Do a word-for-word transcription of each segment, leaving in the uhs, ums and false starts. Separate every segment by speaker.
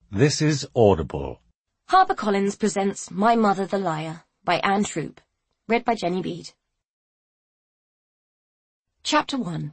Speaker 1: This is Audible.
Speaker 2: HarperCollins presents My Mother the Liar by Anne Troop, read by Jenny Bede. Chapter one.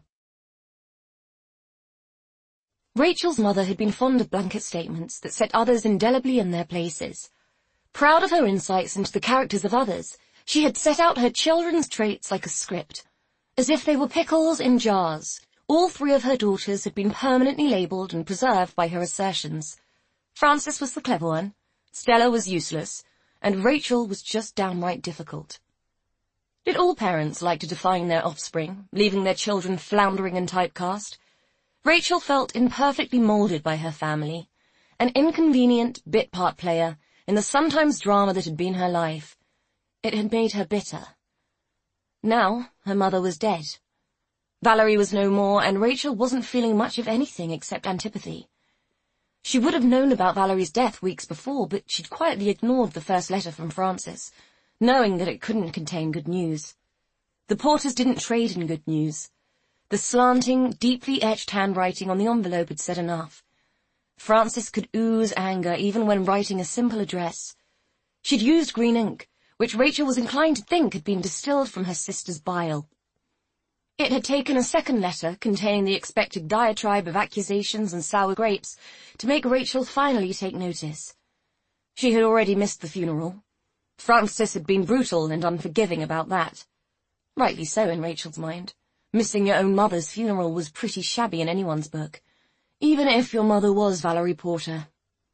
Speaker 2: Rachel's mother had been fond of blanket statements that set others indelibly in their places. Proud of her insights into the characters of others, she had set out her children's traits like a script, as if they were pickles in jars. All three of her daughters had been permanently labelled and preserved by her assertions. Frances was the clever one, Stella was useless, and Rachel was just downright difficult. Did all parents like to define their offspring, leaving their children floundering in typecast? Rachel felt imperfectly moulded by her family, an inconvenient bit-part player in the sometimes drama that had been her life. It had made her bitter. Now, her mother was dead. Valerie was no more, and Rachel wasn't feeling much of anything except antipathy. She would have known about Valerie's death weeks before, but she'd quietly ignored the first letter from Frances, knowing that it couldn't contain good news. The Porters didn't trade in good news. The slanting, deeply etched handwriting on the envelope had said enough. Frances could ooze anger even when writing a simple address. She'd used green ink, which Rachel was inclined to think had been distilled from her sister's bile. It had taken a second letter, containing the expected diatribe of accusations and sour grapes, to make Rachel finally take notice. She had already missed the funeral. Frances had been brutal and unforgiving about that. Rightly so in Rachel's mind. Missing your own mother's funeral was pretty shabby in anyone's book, even if your mother was Valerie Porter.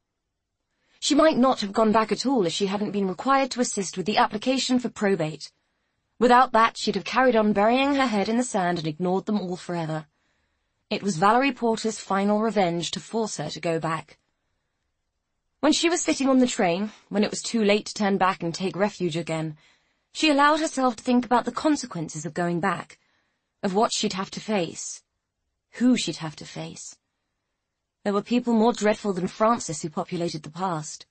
Speaker 2: She might not have gone back at all if she hadn't been required to assist with the application for probate. Without that, she'd have carried on burying her head in the sand and ignored them all forever. It was Valerie Porter's final revenge to force her to go back. When she was sitting on the train, when it was too late to turn back and take refuge again, she allowed herself to think about the consequences of going back, of what she'd have to face, who she'd have to face. There were people more dreadful than Frances who populated the past.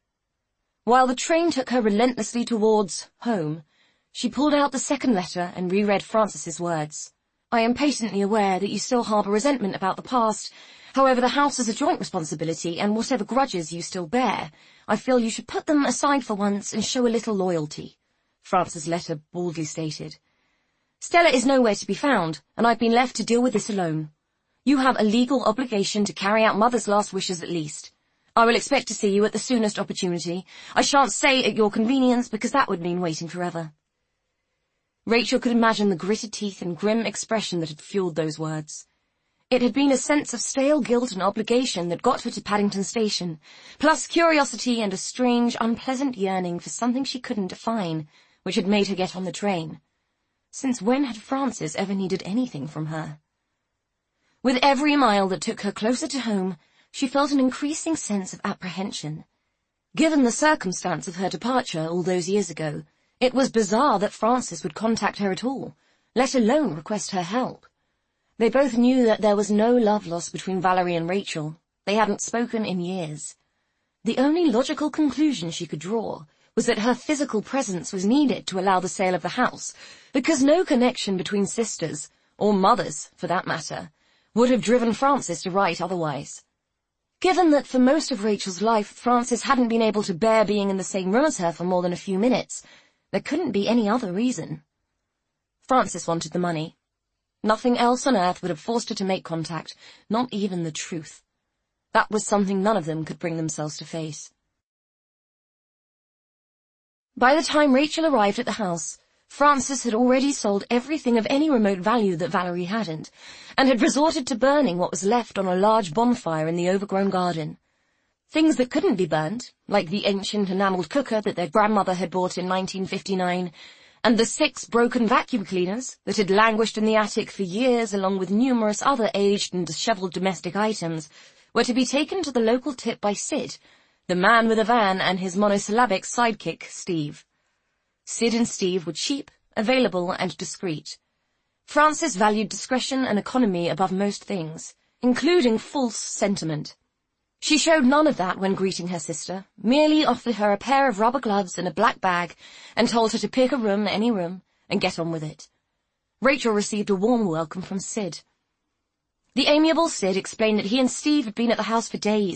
Speaker 2: While the train took her relentlessly towards home, she pulled out the second letter and reread Frances's words. I am patently aware that you still harbour resentment about the past. However, the house is a joint responsibility, and whatever grudges you still bear, I feel you should put them aside for once and show a little loyalty, Frances' letter baldly stated. Stella is nowhere to be found, and I've been left to deal with this alone. You have a legal obligation to carry out Mother's last wishes at least. I will expect to see you at the soonest opportunity. I shan't say at your convenience, because that would mean waiting forever. Rachel could imagine the gritted teeth and grim expression that had fueled those words. It had been a sense of stale guilt and obligation that got her to Paddington Station, plus curiosity and a strange, unpleasant yearning for something she couldn't define, which had made her get on the train. Since when had Frances ever needed anything from her? With every mile that took her closer to home, she felt an increasing sense of apprehension. Given the circumstance of her departure all those years ago, it was bizarre that Frances would contact her at all, let alone request her help. They both knew that there was no love lost between Valerie and Rachel. They hadn't spoken in years. The only logical conclusion she could draw was that her physical presence was needed to allow the sale of the house, because no connection between sisters, or mothers for that matter, would have driven Frances to write otherwise. Given that for most of Rachel's life Frances hadn't been able to bear being in the same room as her for more than a few minutes, there couldn't be any other reason. Frances wanted the money. Nothing else on earth would have forced her to make contact, not even the truth. That was something none of them could bring themselves to face. By the time Rachel arrived at the house, Frances had already sold everything of any remote value that Valerie hadn't, and had resorted to burning what was left on a large bonfire in the overgrown garden. Things that couldn't be burnt, like the ancient enamelled cooker that their grandmother had bought in nineteen fifty-nine, and the six broken vacuum cleaners that had languished in the attic for years along with numerous other aged and dishevelled domestic items, were to be taken to the local tip by Sid, the man with a van, and his monosyllabic sidekick, Steve. Sid and Steve were cheap, available, and discreet. Frances valued discretion and economy above most things, including false sentiment. She showed none of that when greeting her sister, merely offered her a pair of rubber gloves and a black bag, and told her to pick a room, any room, and get on with it. Rachel received a warm welcome from Sid. The amiable Sid explained that he and Steve had been at the house for days,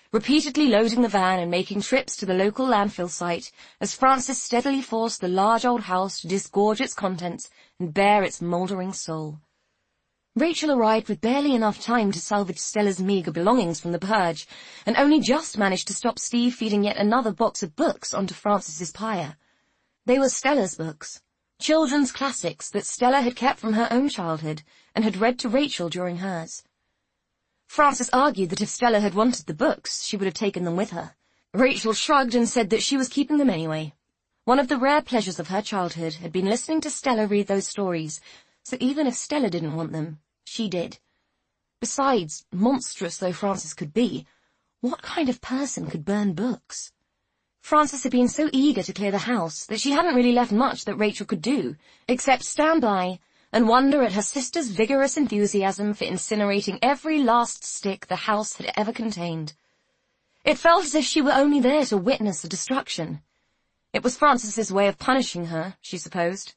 Speaker 2: repeatedly loading the van and making trips to the local landfill site as Frances steadily forced the large old house to disgorge its contents and bare its mouldering soul. Rachel arrived with barely enough time to salvage Stella's meagre belongings from the purge, and only just managed to stop Steve feeding yet another box of books onto Frances's pyre. They were Stella's books, children's classics that Stella had kept from her own childhood and had read to Rachel during hers. Frances argued that if Stella had wanted the books, she would have taken them with her. Rachel shrugged and said that she was keeping them anyway. One of the rare pleasures of her childhood had been listening to Stella read those stories, so even if Stella didn't want them, she did. Besides, monstrous though Frances could be, what kind of person could burn books? Frances had been so eager to clear the house that she hadn't really left much that Rachel could do, except stand by and wonder at her sister's vigorous enthusiasm for incinerating every last stick the house had ever contained. It felt as if she were only there to witness the destruction. It was Frances's way of punishing her, she supposed.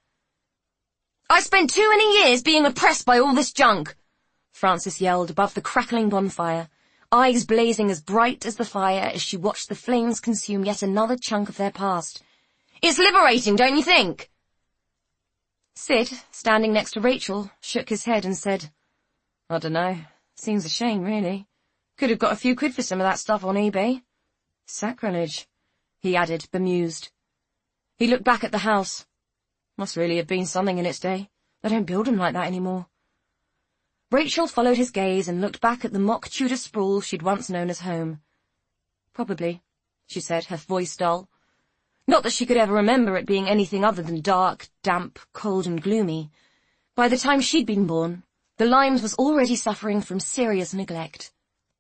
Speaker 2: "I spent too many years being oppressed by all this junk," Frances yelled above the crackling bonfire, eyes blazing as bright as the fire as she watched the flames consume yet another chunk of their past. "It's liberating, don't you think?" Sid, standing next to Rachel, shook his head and said, "I dunno. Seems a shame, really. Could have got a few quid for some of that stuff on eBay." "Sacrilege," he added, bemused. He looked back at the house. Must really have been something in its day. They don't build them like that anymore. Rachel followed his gaze and looked back at the mock Tudor sprawl she'd once known as home. "Probably," she said, her voice dull. Not that she could ever remember it being anything other than dark, damp, cold and gloomy. By the time she'd been born, the Limes was already suffering from serious neglect.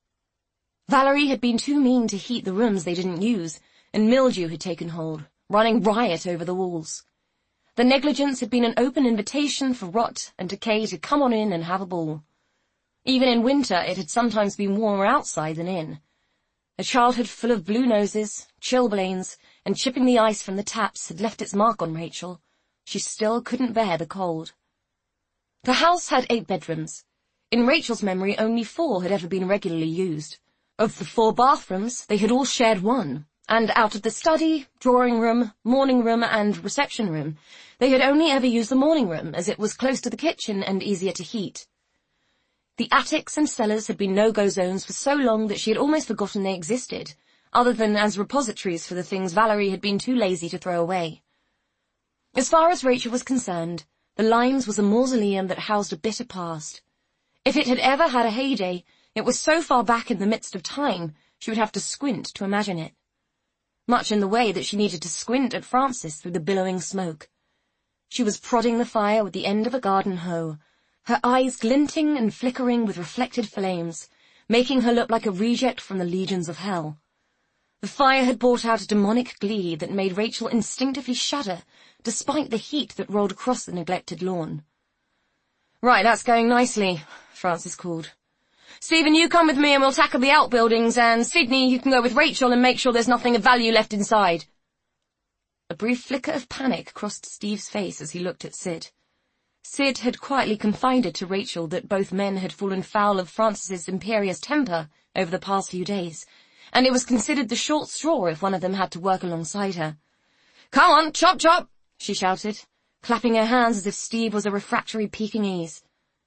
Speaker 2: Valerie had been too mean to heat the rooms they didn't use, and mildew had taken hold, running riot over the walls. The negligence had been an open invitation for rot and decay to come on in and have a ball. Even in winter it had sometimes been warmer outside than in. A childhood full of blue noses, chilblains, and chipping the ice from the taps had left its mark on Rachel. She still couldn't bear the cold. The house had eight bedrooms. In Rachel's memory, only four had ever been regularly used. Of the four bathrooms, they had all shared one, and out of the study, drawing room, morning room, and reception room, they had only ever used the morning room, as it was close to the kitchen and easier to heat. The attics and cellars had been no-go zones for so long that she had almost forgotten they existed, other than as repositories for the things Valerie had been too lazy to throw away. As far as Rachel was concerned, the Limes was a mausoleum that housed a bitter past. If it had ever had a heyday, it was so far back in the midst of time, she would have to squint to imagine it. Much in the way that she needed to squint at Frances through the billowing smoke. She was prodding the fire with the end of a garden hoe, her eyes glinting and flickering with reflected flames, making her look like a reject from the legions of hell. The fire had brought out a demonic glee that made Rachel instinctively shudder, despite the heat that rolled across the neglected lawn. "Right, that's going nicely," Frances called. "Stephen, you come with me and we'll tackle the outbuildings, and Sydney, you can go with Rachel and make sure there's nothing of value left inside." A brief flicker of panic crossed Steve's face as he looked at Sid. Sid had quietly confided to Rachel that both men had fallen foul of Frances's imperious temper over the past few days, and it was considered the short straw if one of them had to work alongside her. "Come on, chop chop," she shouted, clapping her hands as if Steve was a refractory Pekingese.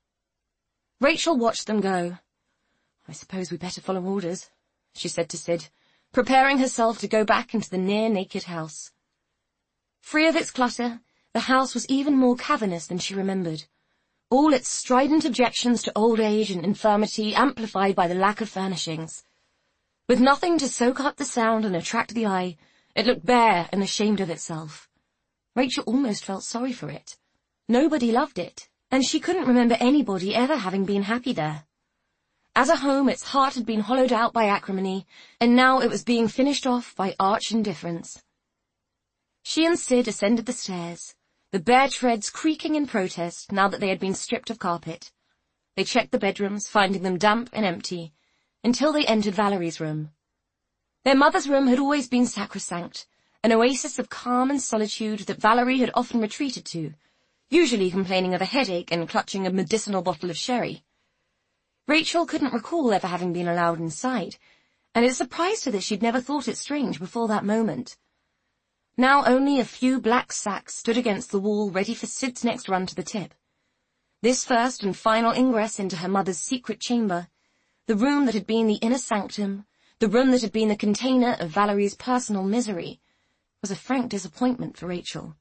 Speaker 2: Rachel watched them go. "I suppose we better follow orders," she said to Sid, preparing herself to go back into the near-naked house. Free of its clutter, the house was even more cavernous than she remembered, all its strident objections to old age and infirmity amplified by the lack of furnishings. With nothing to soak up the sound and attract the eye, it looked bare and ashamed of itself. Rachel almost felt sorry for it. Nobody loved it, and she couldn't remember anybody ever having been happy there. As a home, its heart had been hollowed out by acrimony, and now it was being finished off by arch indifference. She and Sid ascended the stairs, the bare treads creaking in protest now that they had been stripped of carpet. They checked the bedrooms, finding them damp and empty, until they entered Valerie's room. Their mother's room had always been sacrosanct, an oasis of calm and solitude that Valerie had often retreated to, usually complaining of a headache and clutching a medicinal bottle of sherry. Rachel couldn't recall ever having been allowed inside, and it surprised her that she'd never thought it strange before that moment. Now only a few black sacks stood against the wall ready for Sid's next run to the tip. This first and final ingress into her mother's secret chamber, the room that had been the inner sanctum, the room that had been the container of Valerie's personal misery, was a frank disappointment for Rachel.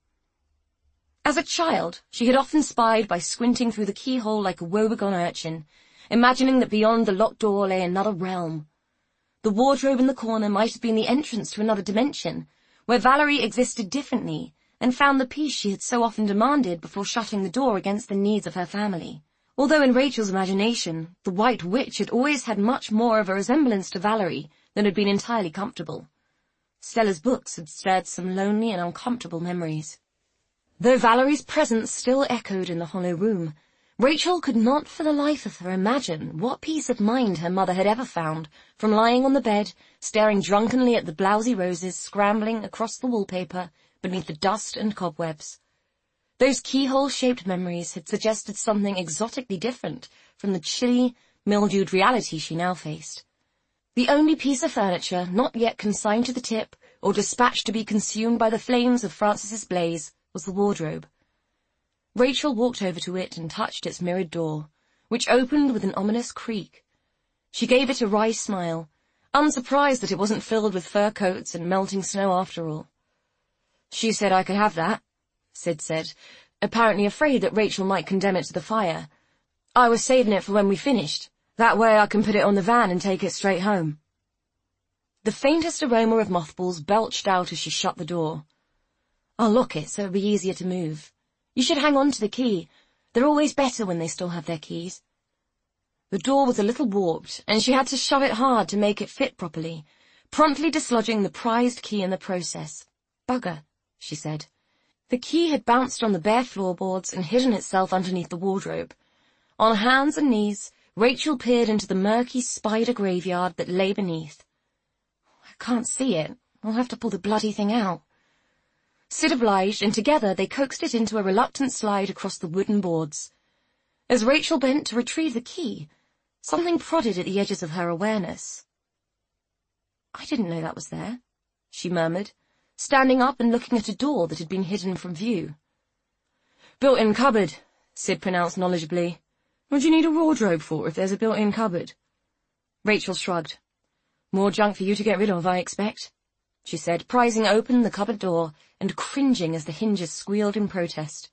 Speaker 2: As a child, she had often spied by squinting through the keyhole like a woebegone urchin, imagining that beyond the locked door lay another realm. The wardrobe in the corner might have been the entrance to another dimension, where Valerie existed differently and found the peace she had so often demanded before shutting the door against the needs of her family. Although in Rachel's imagination, the White Witch had always had much more of a resemblance to Valerie than had been entirely comfortable. Stella's books had stirred some lonely and uncomfortable memories. Though Valerie's presence still echoed in the hollow room, Rachel could not for the life of her imagine what peace of mind her mother had ever found from lying on the bed, staring drunkenly at the blousy roses scrambling across the wallpaper beneath the dust and cobwebs. Those keyhole-shaped memories had suggested something exotically different from the chilly, mildewed reality she now faced. The only piece of furniture not yet consigned to the tip or dispatched to be consumed by the flames of Frances's blaze was the wardrobe. Rachel walked over to it and touched its mirrored door, which opened with an ominous creak. She gave it a wry smile, unsurprised that it wasn't filled with fur coats and melting snow after all. "She said I could have that," Sid said, apparently afraid that Rachel might condemn it to the fire. "I was saving it for when we finished. That way I can put it on the van and take it straight home." The faintest aroma of mothballs belched out as she shut the door. "I'll lock it so it'll be easier to move. You should hang on to the key. They're always better when they still have their keys." The door was a little warped, and she had to shove it hard to make it fit properly, promptly dislodging the prized key in the process. "Bugger," she said. The key had bounced on the bare floorboards and hidden itself underneath the wardrobe. On hands and knees, Rachel peered into the murky spider graveyard that lay beneath. "I can't see it. I'll have to pull the bloody thing out." Sid obliged, and together they coaxed it into a reluctant slide across the wooden boards. As Rachel bent to retrieve the key, something prodded at the edges of her awareness. "I didn't know that was there," she murmured, standing up and looking at a door that had been hidden from view. "Built-in cupboard," Sid pronounced knowledgeably. "What do you need a wardrobe for if there's a built-in cupboard?" Rachel shrugged. "More junk for you to get rid of, I expect," she said, prizing open the cupboard door and cringing as the hinges squealed in protest.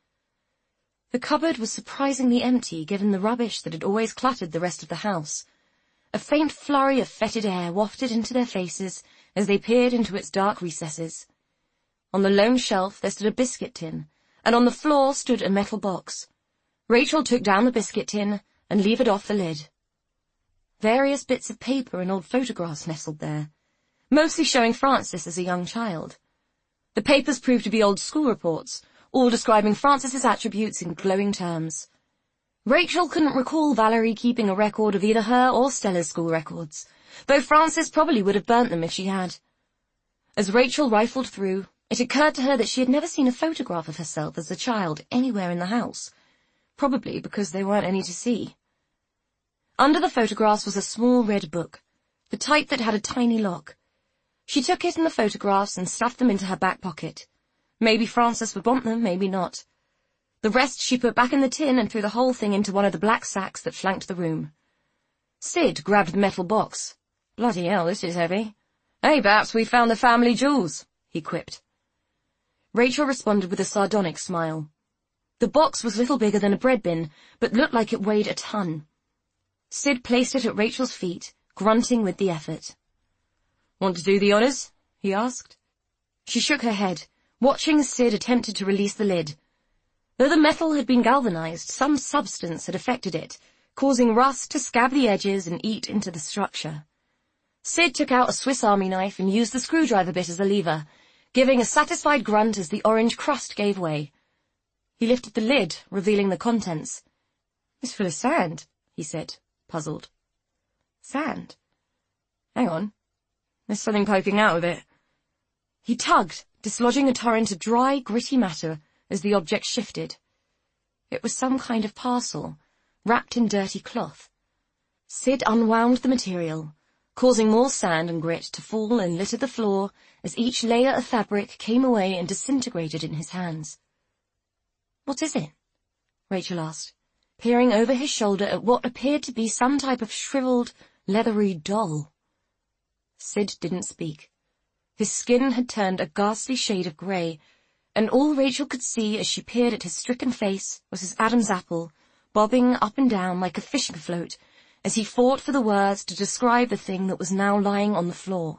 Speaker 2: The cupboard was surprisingly empty, given the rubbish that had always cluttered the rest of the house. A faint flurry of fetid air wafted into their faces as they peered into its dark recesses. On the lone shelf there stood a biscuit tin, and on the floor stood a metal box. Rachel took down the biscuit tin and levered off the lid. Various bits of paper and old photographs nestled there, mostly showing Frances as a young child. The papers proved to be old school reports, all describing Frances's attributes in glowing terms. Rachel couldn't recall Valerie keeping a record of either her or Stella's school records, though Frances probably would have burnt them if she had. As Rachel rifled through, it occurred to her that she had never seen a photograph of herself as a child anywhere in the house, probably because there weren't any to see. Under the photographs was a small red book, the type that had a tiny lock. She took it and the photographs and stuffed them into her back pocket. Maybe Frances would want them, maybe not. The rest she put back in the tin and threw the whole thing into one of the black sacks that flanked the room. Sid grabbed the metal box. "Bloody hell, this is heavy. Hey, perhaps we found the family jewels," he quipped. Rachel responded with a sardonic smile. The box was little bigger than a bread bin, but looked like it weighed a ton. Sid placed it at Rachel's feet, grunting with the effort. "Want to do the honors?" he asked. She shook her head, watching as Sid attempted to release the lid. Though the metal had been galvanized, some substance had affected it, causing rust to scab the edges and eat into the structure. Sid took out a Swiss Army knife and used the screwdriver bit as a lever, giving a satisfied grunt as the orange crust gave way. He lifted the lid, revealing the contents. "It's full of sand," he said, puzzled. "Sand? Hang on. There's something poking out of it." He tugged, dislodging a torrent of dry, gritty matter as the object shifted. It was some kind of parcel, wrapped in dirty cloth. Sid unwound the material, causing more sand and grit to fall and litter the floor as each layer of fabric came away and disintegrated in his hands. "What is it?" Rachel asked, peering over his shoulder at what appeared to be some type of shriveled, leathery doll. Sid didn't speak. His skin had turned a ghastly shade of grey, and all Rachel could see as she peered at his stricken face was his Adam's apple, bobbing up and down like a fishing float as he fought for the words to describe the thing that was now lying on the floor.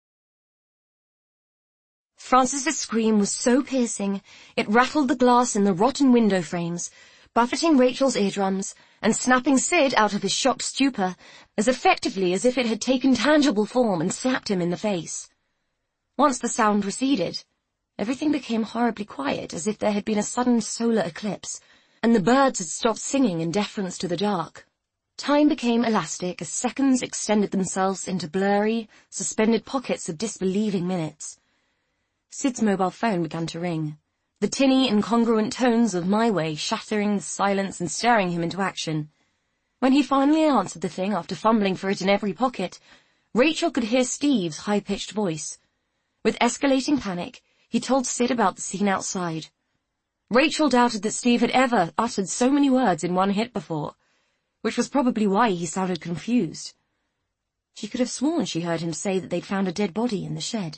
Speaker 2: Frances's scream was so piercing, it rattled the glass in the rotten window frames, buffeting Rachel's eardrums and snapping Sid out of his shocked stupor as effectively as if it had taken tangible form and slapped him in the face. Once the sound receded, everything became horribly quiet, as if there had been a sudden solar eclipse, and the birds had stopped singing in deference to the dark. Time became elastic as seconds extended themselves into blurry, suspended pockets of disbelieving minutes. Sid's mobile phone began to ring, the tinny, incongruent tones of My Way shattering the silence and staring him into action. When he finally answered the thing after fumbling for it in every pocket, Rachel could hear Steve's high-pitched voice. With escalating panic, he told Sid about the scene outside. Rachel doubted that Steve had ever uttered so many words in one hit before, which was probably why he sounded confused. She could have sworn she heard him say that they'd found a dead body in the shed.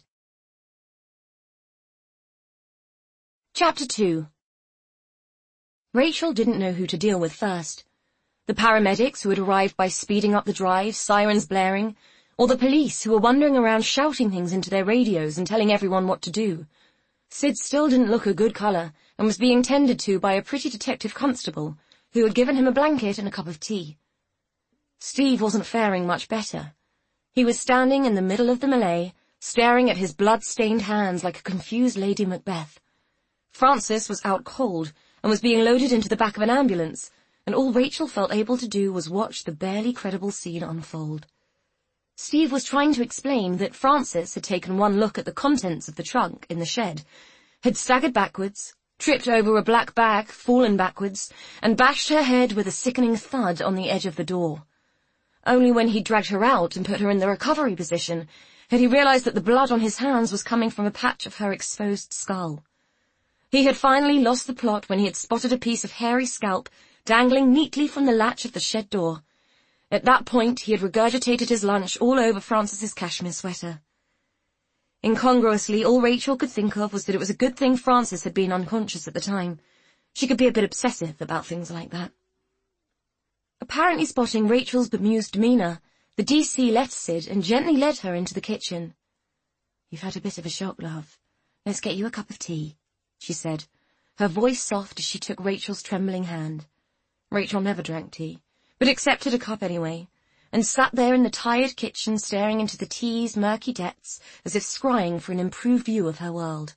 Speaker 2: Chapter two. Rachel didn't know who to deal with first. The paramedics who had arrived by speeding up the drive, sirens blaring, or the police who were wandering around shouting things into their radios and telling everyone what to do. Sid still didn't look a good colour and was being tended to by a pretty detective constable who had given him a blanket and a cup of tea. Steve wasn't faring much better. He was standing in the middle of the melee, staring at his blood-stained hands like a confused Lady Macbeth. Frances was out cold and was being loaded into the back of an ambulance, and all Rachel felt able to do was watch the barely credible scene unfold. Steve was trying to explain that Frances had taken one look at the contents of the trunk in the shed, had staggered backwards, tripped over a black bag, fallen backwards, and bashed her head with a sickening thud on the edge of the door. Only when he dragged her out and put her in the recovery position had he realized that the blood on his hands was coming from a patch of her exposed skull. He had finally lost the plot when he had spotted a piece of hairy scalp dangling neatly from the latch of the shed door. At that point, he had regurgitated his lunch all over Frances's cashmere sweater. Incongruously, all Rachel could think of was that it was a good thing Frances had been unconscious at the time. She could be a bit obsessive about things like that. Apparently spotting Rachel's bemused demeanour, the D C left Sid and gently led her into the kitchen. "You've had a bit of a shock, love. Let's get you a cup of tea," she said, her voice soft as she took Rachel's trembling hand. Rachel never drank tea, but accepted a cup anyway, and sat there in the tired kitchen staring into the tea's murky depths as if scrying for an improved view of her world.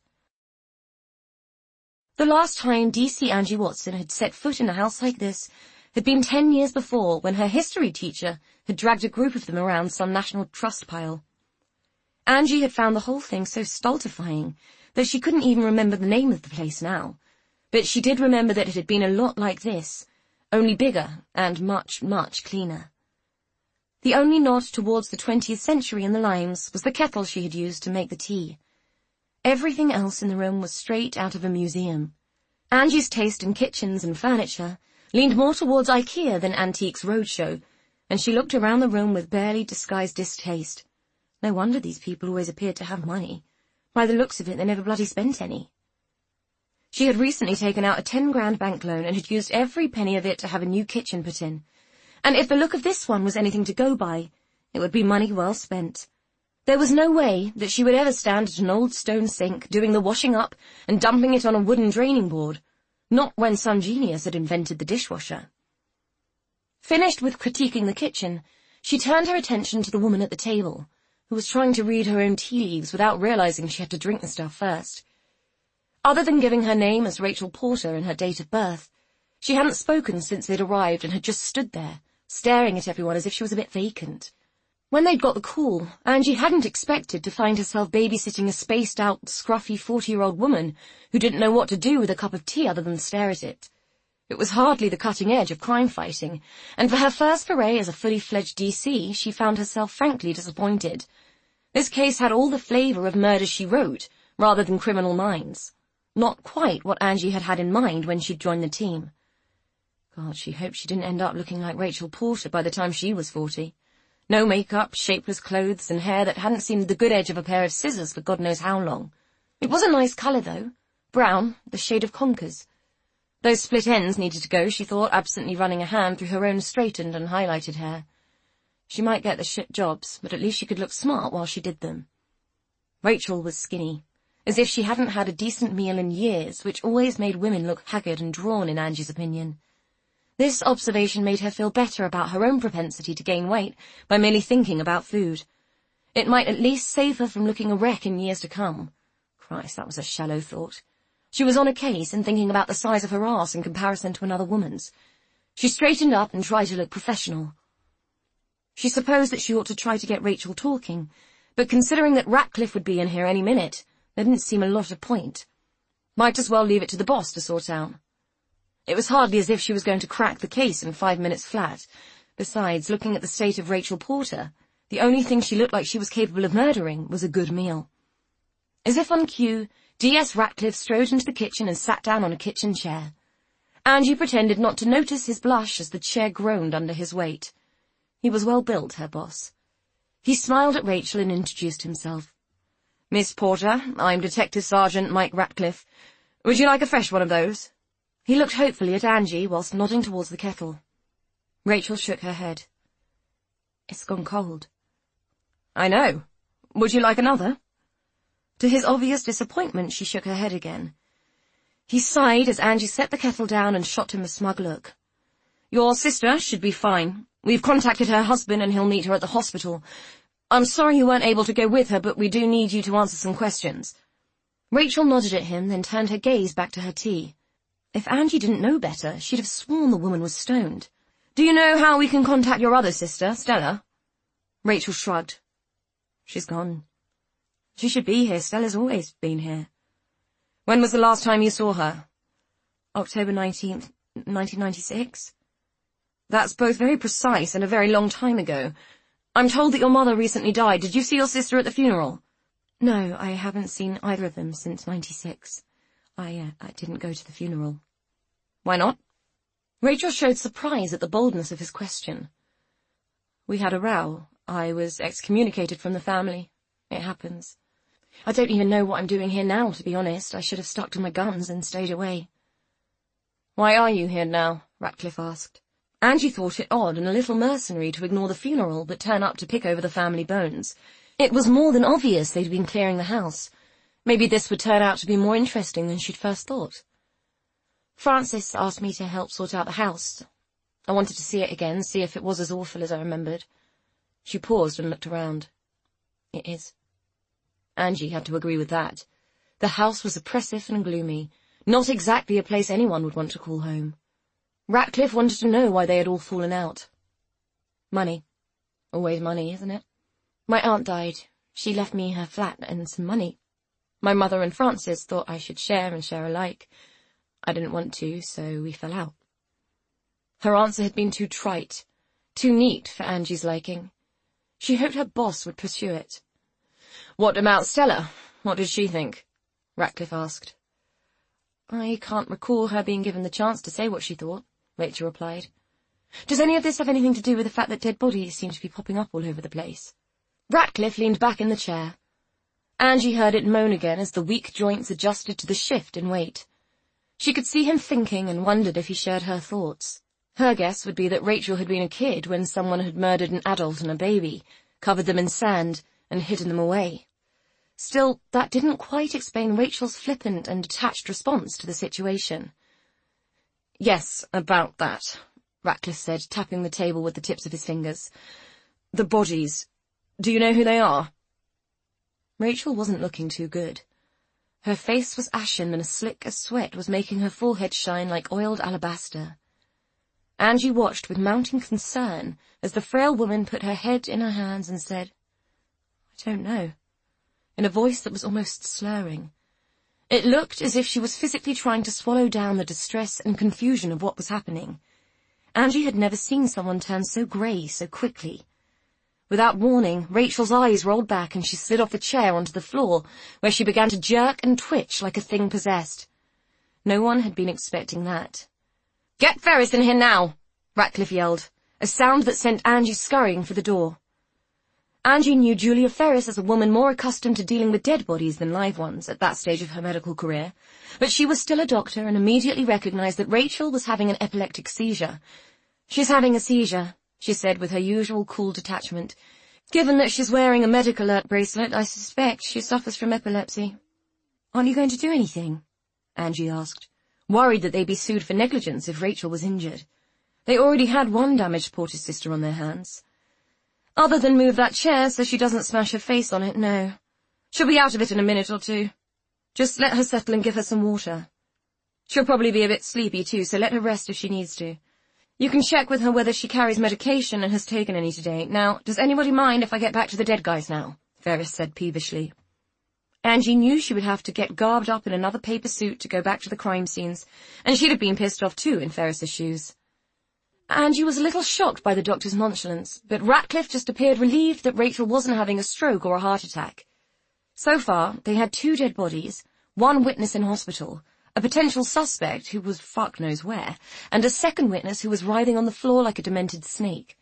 Speaker 2: The last time D C Angie Watson had set foot in a house like this had been ten years before, when her history teacher had dragged a group of them around some National Trust pile. Angie had found the whole thing so stultifying that she couldn't even remember the name of the place now, but she did remember that it had been a lot like this, only bigger and much, much cleaner. The only nod towards the twentieth century in the limes was the kettle she had used to make the tea. Everything else in the room was straight out of a museum. Angie's taste in kitchens and furniture leaned more towards IKEA than Antiques Roadshow, and she looked around the room with barely disguised distaste. No wonder these people always appeared to have money. By the looks of it, they never bloody spent any. She had recently taken out a ten grand bank loan and had used every penny of it to have a new kitchen put in. And if the look of this one was anything to go by, it would be money well spent. There was no way that she would ever stand at an old stone sink doing the washing up and dumping it on a wooden draining board, not when some genius had invented the dishwasher. Finished with critiquing the kitchen, she turned her attention to the woman at the table, who was trying to read her own tea leaves without realizing she had to drink the stuff first. Other than giving her name as Rachel Porter and her date of birth, she hadn't spoken since they'd arrived and had just stood there, staring at everyone as if she was a bit vacant. When they'd got the call, Angie hadn't expected to find herself babysitting a spaced-out, scruffy forty-year-old woman who didn't know what to do with a cup of tea other than stare at it. It was hardly the cutting edge of crime fighting, and for her first foray as a fully fledged D C, she found herself frankly disappointed. This case had all the flavour of Murder, She Wrote, rather than Criminal Minds. Not quite what Angie had had in mind when she'd joined the team. God, she hoped she didn't end up looking like Rachel Porter by the time she was forty. No makeup, shapeless clothes, and hair that hadn't seen the good edge of a pair of scissors for God knows how long. It was a nice colour, though. Brown, the shade of conkers. Those split ends needed to go, she thought, absently running a hand through her own straightened and highlighted hair. She might get the shit jobs, but at least she could look smart while she did them. Rachel was skinny, as if she hadn't had a decent meal in years, which always made women look haggard and drawn in Angie's opinion. This observation made her feel better about her own propensity to gain weight by merely thinking about food. It might at least save her from looking a wreck in years to come. Christ, that was a shallow thought. She was on a case and thinking about the size of her arse in comparison to another woman's. She straightened up and tried to look professional. She supposed that she ought to try to get Rachel talking, but considering that Ratcliffe would be in here any minute, there didn't seem a lot of point. Might as well leave it to the boss to sort out. It was hardly as if she was going to crack the case in five minutes flat. Besides, looking at the state of Rachel Porter, the only thing she looked like she was capable of murdering was a good meal. As if on cue, D S Ratcliffe strode into the kitchen and sat down on a kitchen chair. Angie pretended not to notice his blush as the chair groaned under his weight. He was well built, her boss. He smiled at Rachel and introduced himself. Miss Porter, I'm Detective Sergeant Mike Ratcliffe. Would you like a fresh one of those? He looked hopefully at Angie whilst nodding towards the kettle. Rachel shook her head. It's gone cold. I know. Would you like another? To his obvious disappointment, she shook her head again. He sighed as Angie set the kettle down and shot him a smug look. Your sister should be fine. We've contacted her husband and he'll meet her at the hospital. I'm sorry you weren't able to go with her, but we do need you to answer some questions. Rachel nodded at him, then turned her gaze back to her tea. If Angie didn't know better, she'd have sworn the woman was stoned. Do you know how we can contact your other sister, Stella? Rachel shrugged. She's gone. She should be here. Stella's always been here. When was the last time you saw her? October nineteenth, nineteen ninety-six. That's both very precise and a very long time ago. I'm told that your mother recently died. Did you see your sister at the funeral? No, I haven't seen either of them since ninety-six. I, uh, I didn't go to the funeral. Why not? Rachel showed surprise at the boldness of his question. We had a row. I was excommunicated from the family. It happens. I don't even know what I'm doing here now, to be honest. I should have stuck to my guns and stayed away. Why are you here now? Ratcliffe asked. Angie thought it odd and a little mercenary to ignore the funeral but turn up to pick over the family bones. It was more than obvious they'd been clearing the house. Maybe this would turn out to be more interesting than she'd first thought. Francis asked me to help sort out the house. I wanted to see it again, see if it was as awful as I remembered. She paused and looked around. It is. Angie had to agree with that. The house was oppressive and gloomy, not exactly a place anyone would want to call home. Ratcliffe wanted to know why they had all fallen out. Money. Always money, isn't it? My aunt died. She left me her flat and some money. My mother and Francis thought I should share and share alike. I didn't want to, so we fell out. Her answer had been too trite, too neat for Angie's liking. She hoped her boss would pursue it. What about Stella? What did she think? Ratcliffe asked. I can't recall her being given the chance to say what she thought, Rachel replied. Does any of this have anything to do with the fact that dead bodies seem to be popping up all over the place? Ratcliffe leaned back in the chair. Angie heard it moan again as the weak joints adjusted to the shift in weight. She could see him thinking and wondered if he shared her thoughts. Her guess would be that Rachel had been a kid when someone had murdered an adult and a baby, covered them in sand, and hidden them away. Still, that didn't quite explain Rachel's flippant and detached response to the situation. Yes, about that, Ratcliffe said, tapping the table with the tips of his fingers. The bodies. Do you know who they are? Rachel wasn't looking too good. Her face was ashen and a slick as sweat was making her forehead shine like oiled alabaster. Angie watched with mounting concern as the frail woman put her head in her hands and said, I don't know, in a voice that was almost slurring. It looked as if she was physically trying to swallow down the distress and confusion of what was happening. Angie had never seen someone turn so grey so quickly. Without warning, Rachel's eyes rolled back and she slid off the chair onto the floor, where she began to jerk and twitch like a thing possessed. No one had been expecting that. "Get Ferris in here now!" Ratcliffe yelled, a sound that sent Angie scurrying for the door. Angie knew Julia Ferris as a woman more accustomed to dealing with dead bodies than live ones at that stage of her medical career, but she was still a doctor and immediately recognized that Rachel was having an epileptic seizure. "She's having a seizure," she said with her usual cool detachment. "Given that she's wearing a medic alert bracelet, I suspect she suffers from epilepsy." "Aren't you going to do anything?" Angie asked, worried that they'd be sued for negligence if Rachel was injured. They already had one damaged Porter's sister on their hands. "Other than move that chair so she doesn't smash her face on it, no. She'll be out of it in a minute or two. Just let her settle and give her some water. She'll probably be a bit sleepy too, so let her rest if she needs to. You can check with her whether she carries medication and has taken any today. Now, does anybody mind if I get back to the dead guys now?" Ferris said peevishly. Angie knew she would have to get garbed up in another paper suit to go back to the crime scenes, and she'd have been pissed off too in Ferris's shoes. Angie was a little shocked by the doctor's nonchalance, but Ratcliffe just appeared relieved that Rachel wasn't having a stroke or a heart attack. So far, they had two dead bodies, one witness in hospital, a potential suspect who was fuck knows where, and a second witness who was writhing on the floor like a demented snake.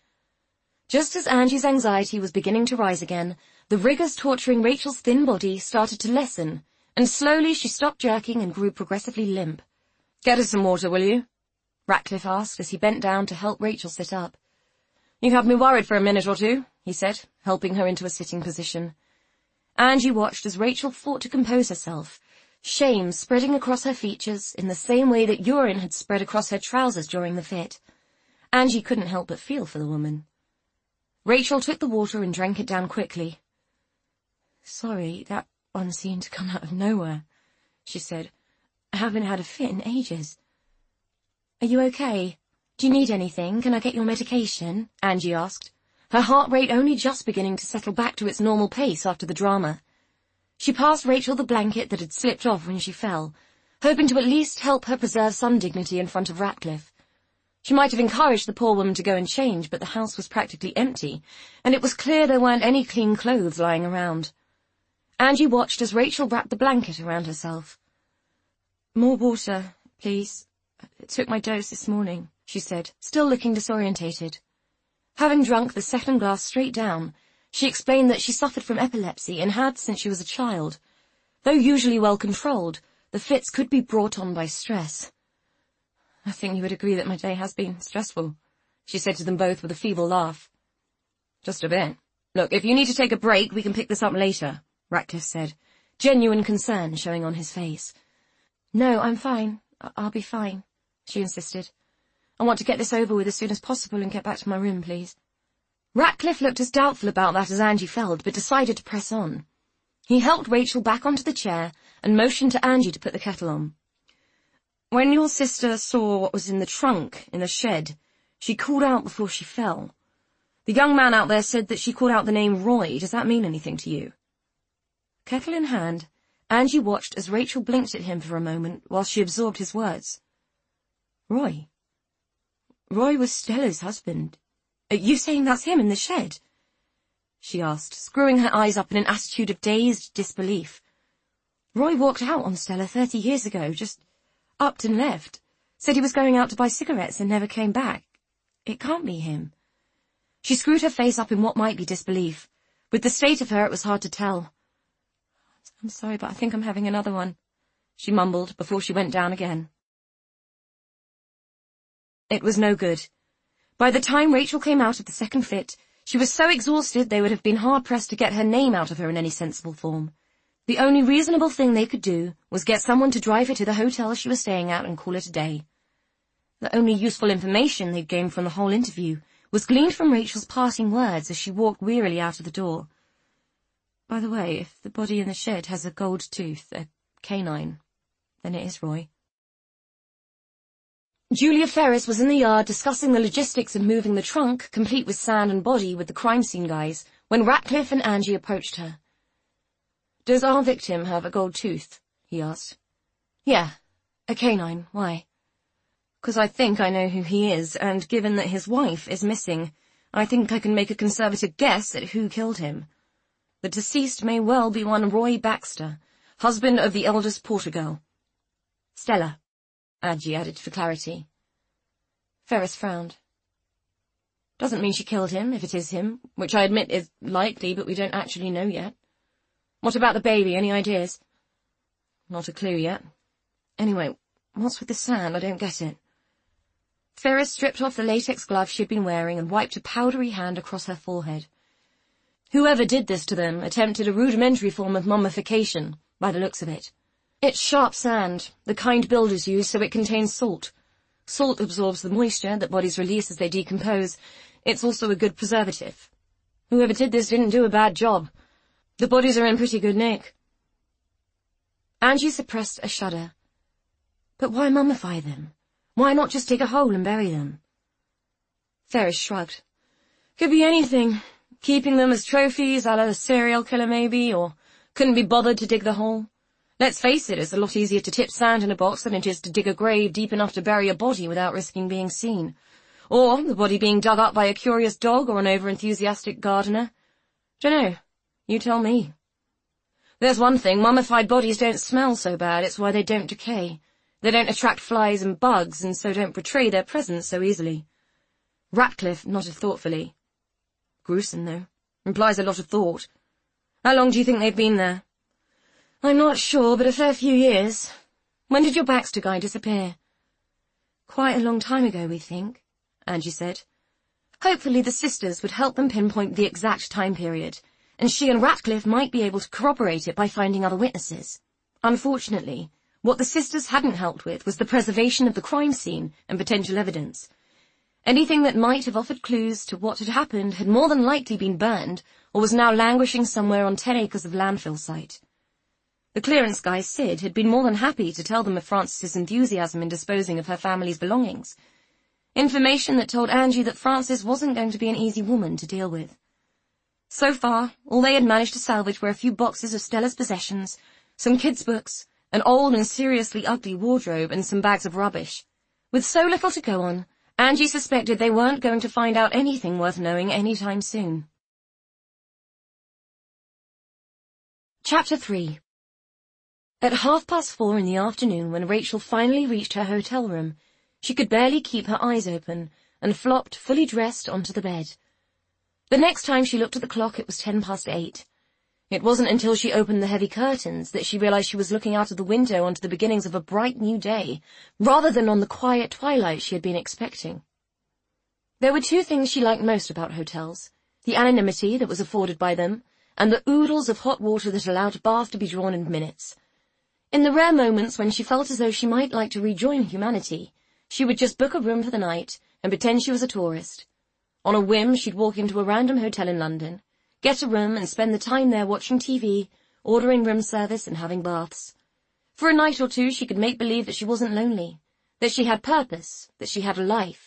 Speaker 2: Just as Angie's anxiety was beginning to rise again, the rigours torturing Rachel's thin body started to lessen, and slowly she stopped jerking and grew progressively limp. "Get her some water, will you?" Ratcliffe asked as he bent down to help Rachel sit up. "You have me worried for a minute or two," he said, helping her into a sitting position. Angie watched as Rachel fought to compose herself, shame spreading across her features in the same way that urine had spread across her trousers during the fit. Angie couldn't help but feel for the woman. Rachel took the water and drank it down quickly. "Sorry, that one seemed to come out of nowhere," she said. "I haven't had a fit in ages." "Are you okay? Do you need anything? Can I get your medication?" Angie asked, her heart rate only just beginning to settle back to its normal pace after the drama. She passed Rachel the blanket that had slipped off when she fell, hoping to at least help her preserve some dignity in front of Ratcliffe. She might have encouraged the poor woman to go and change, but the house was practically empty, and it was clear there weren't any clean clothes lying around. Angie watched as Rachel wrapped the blanket around herself. "More water, please. I took my dose this morning," she said, still looking disorientated. Having drunk the second glass straight down, she explained that she suffered from epilepsy and had since she was a child. Though usually well controlled, the fits could be brought on by stress. "I think you would agree that my day has been stressful," she said to them both with a feeble laugh. "Just a bit. Look, if you need to take a break, we can pick this up later," Ratcliffe said, genuine concern showing on his face. "No, I'm fine. I- I'll be fine," she insisted. "I want to get this over with as soon as possible and get back to my room, please." Ratcliffe looked as doubtful about that as Angie felt, but decided to press on. He helped Rachel back onto the chair and motioned to Angie to put the kettle on. "When your sister saw what was in the trunk in the shed, she called out before she fell. The young man out there said that she called out the name Roy. Does that mean anything to you?" Kettle in hand, Angie watched as Rachel blinked at him for a moment while she absorbed his words. "Roy? Roy was Stella's husband. Are you saying that's him in the shed?" she asked, screwing her eyes up in an attitude of dazed disbelief. "Roy walked out on Stella thirty years ago, just upped and left. Said he was going out to buy cigarettes and never came back. It can't be him." She screwed her face up in what might be disbelief. With the state of her, it was hard to tell. "I'm sorry, but I think I'm having another one," she mumbled before she went down again. It was no good. By the time Rachel came out of the second fit, she was so exhausted they would have been hard-pressed to get her name out of her in any sensible form. The only reasonable thing they could do was get someone to drive her to the hotel she was staying at and call it a day. The only useful information they'd gained from the whole interview was gleaned from Rachel's parting words as she walked wearily out of the door. "By the way, if the body in the shed has a gold tooth, a canine, then it is Roy." Julia Ferris was in the yard discussing the logistics of moving the trunk, complete with sand and body, with the crime scene guys, when Ratcliffe and Angie approached her. "Does our victim have a gold tooth?" he asked. Yeah, a canine. Why? Because I think I know who he is, and given that his wife is missing, I think I can make a conservative guess at who killed him. The deceased may well be one Roy Baxter, husband of the eldest Porter girl. Stella, Angie added for clarity. Ferris frowned. Doesn't mean she killed him, if it is him, which I admit is likely, but we don't actually know yet. What about the baby? Any ideas? Not a clue yet. Anyway, what's with the sand? I don't get it. Ferris stripped off the latex glove she'd been wearing and wiped a powdery hand across her forehead. Whoever did this to them attempted a rudimentary form of mummification, by the looks of it. It's sharp sand, the kind builders use so it contains salt. Salt absorbs the moisture that bodies release as they decompose. It's also a good preservative. Whoever did this didn't do a bad job. The bodies are in pretty good nick. Angie suppressed a shudder. But why mummify them? Why not just dig a hole and bury them? Ferris shrugged. Could be anything. Keeping them as trophies, a la a serial killer maybe, or couldn't be bothered to dig the hole. Let's face it, it's a lot easier to tip sand in a box than it is to dig a grave deep enough to bury a body without risking being seen. Or the body being dug up by a curious dog or an over-enthusiastic gardener. Dunno. You tell me. There's one thing, mummified bodies don't smell so bad, it's why they don't decay. They don't attract flies and bugs, and so don't betray their presence so easily. Ratcliffe nodded thoughtfully. Gruesome, though. Implies a lot of thought. How long do you think they've been there? I'm not sure, but a fair few years. When did your Baxter guy disappear? Quite a long time ago, we think, Angie said. Hopefully the sisters would help them pinpoint the exact time period, and she and Ratcliffe might be able to corroborate it by finding other witnesses. Unfortunately, what the sisters hadn't helped with was the preservation of the crime scene and potential evidence. Anything that might have offered clues to what had happened had more than likely been burned, or was now languishing somewhere on ten acres of landfill site. The clearance guy, Sid, had been more than happy to tell them of Frances's enthusiasm in disposing of her family's belongings. Information that told Angie that Frances wasn't going to be an easy woman to deal with. So far, all they had managed to salvage were a few boxes of Stella's possessions, some kids' books, an old and seriously ugly wardrobe, and some bags of rubbish. With so little to go on, Angie suspected they weren't going to find out anything worth knowing any time soon. Chapter three. At half past four in the afternoon, when Rachel finally reached her hotel room, she could barely keep her eyes open and flopped, fully dressed, onto the bed. The next time she looked at the clock, it was ten past eight. It wasn't until she opened the heavy curtains that she realized she was looking out of the window onto the beginnings of a bright new day, rather than on the quiet twilight she had been expecting. There were two things she liked most about hotels: the anonymity that was afforded by them, and the oodles of hot water that allowed a bath to be drawn in minutes. In the rare moments when she felt as though she might like to rejoin humanity, she would just book a room for the night and pretend she was a tourist. On a whim, she'd walk into a random hotel in London, get a room and spend the time there watching T V, ordering room service and having baths. For a night or two she could make believe that she wasn't lonely, that she had purpose, that she had a life.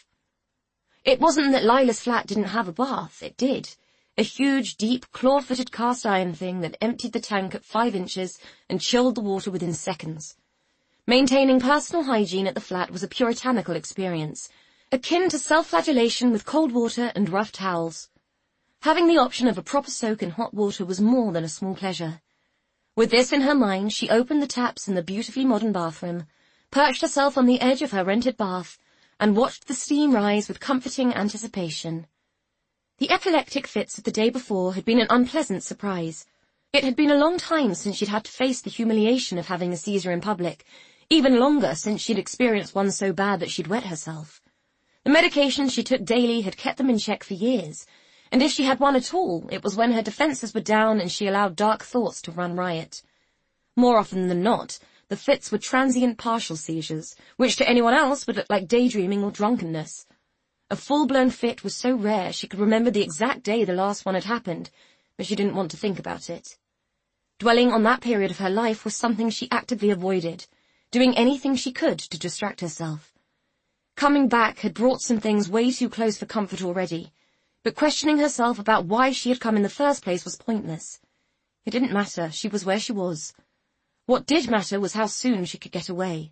Speaker 2: It wasn't that Lila's flat didn't have a bath, it did. A huge, deep, claw-footed cast-iron thing that emptied the tank at five inches and chilled the water within seconds. Maintaining personal hygiene at the flat was a puritanical experience, akin to self-flagellation with cold water and rough towels. Having the option of a proper soak in hot water was more than a small pleasure. With this in her mind, she opened the taps in the beautifully modern bathroom, perched herself on the edge of her rented bath, and watched the steam rise with comforting anticipation. The epileptic fits of the day before had been an unpleasant surprise. It had been a long time since she'd had to face the humiliation of having a seizure in public, even longer since she'd experienced one so bad that she'd wet herself. The medications she took daily had kept them in check for years, and if she had one at all, it was when her defences were down and she allowed dark thoughts to run riot. More often than not, the fits were transient partial seizures, which to anyone else would look like daydreaming or drunkenness. A full-blown fit was so rare she could remember the exact day the last one had happened, but she didn't want to think about it. Dwelling on that period of her life was something she actively avoided, doing anything she could to distract herself. Coming back had brought some things way too close for comfort already, but questioning herself about why she had come in the first place was pointless. It didn't matter, she was where she was. What did matter was how soon she could get away.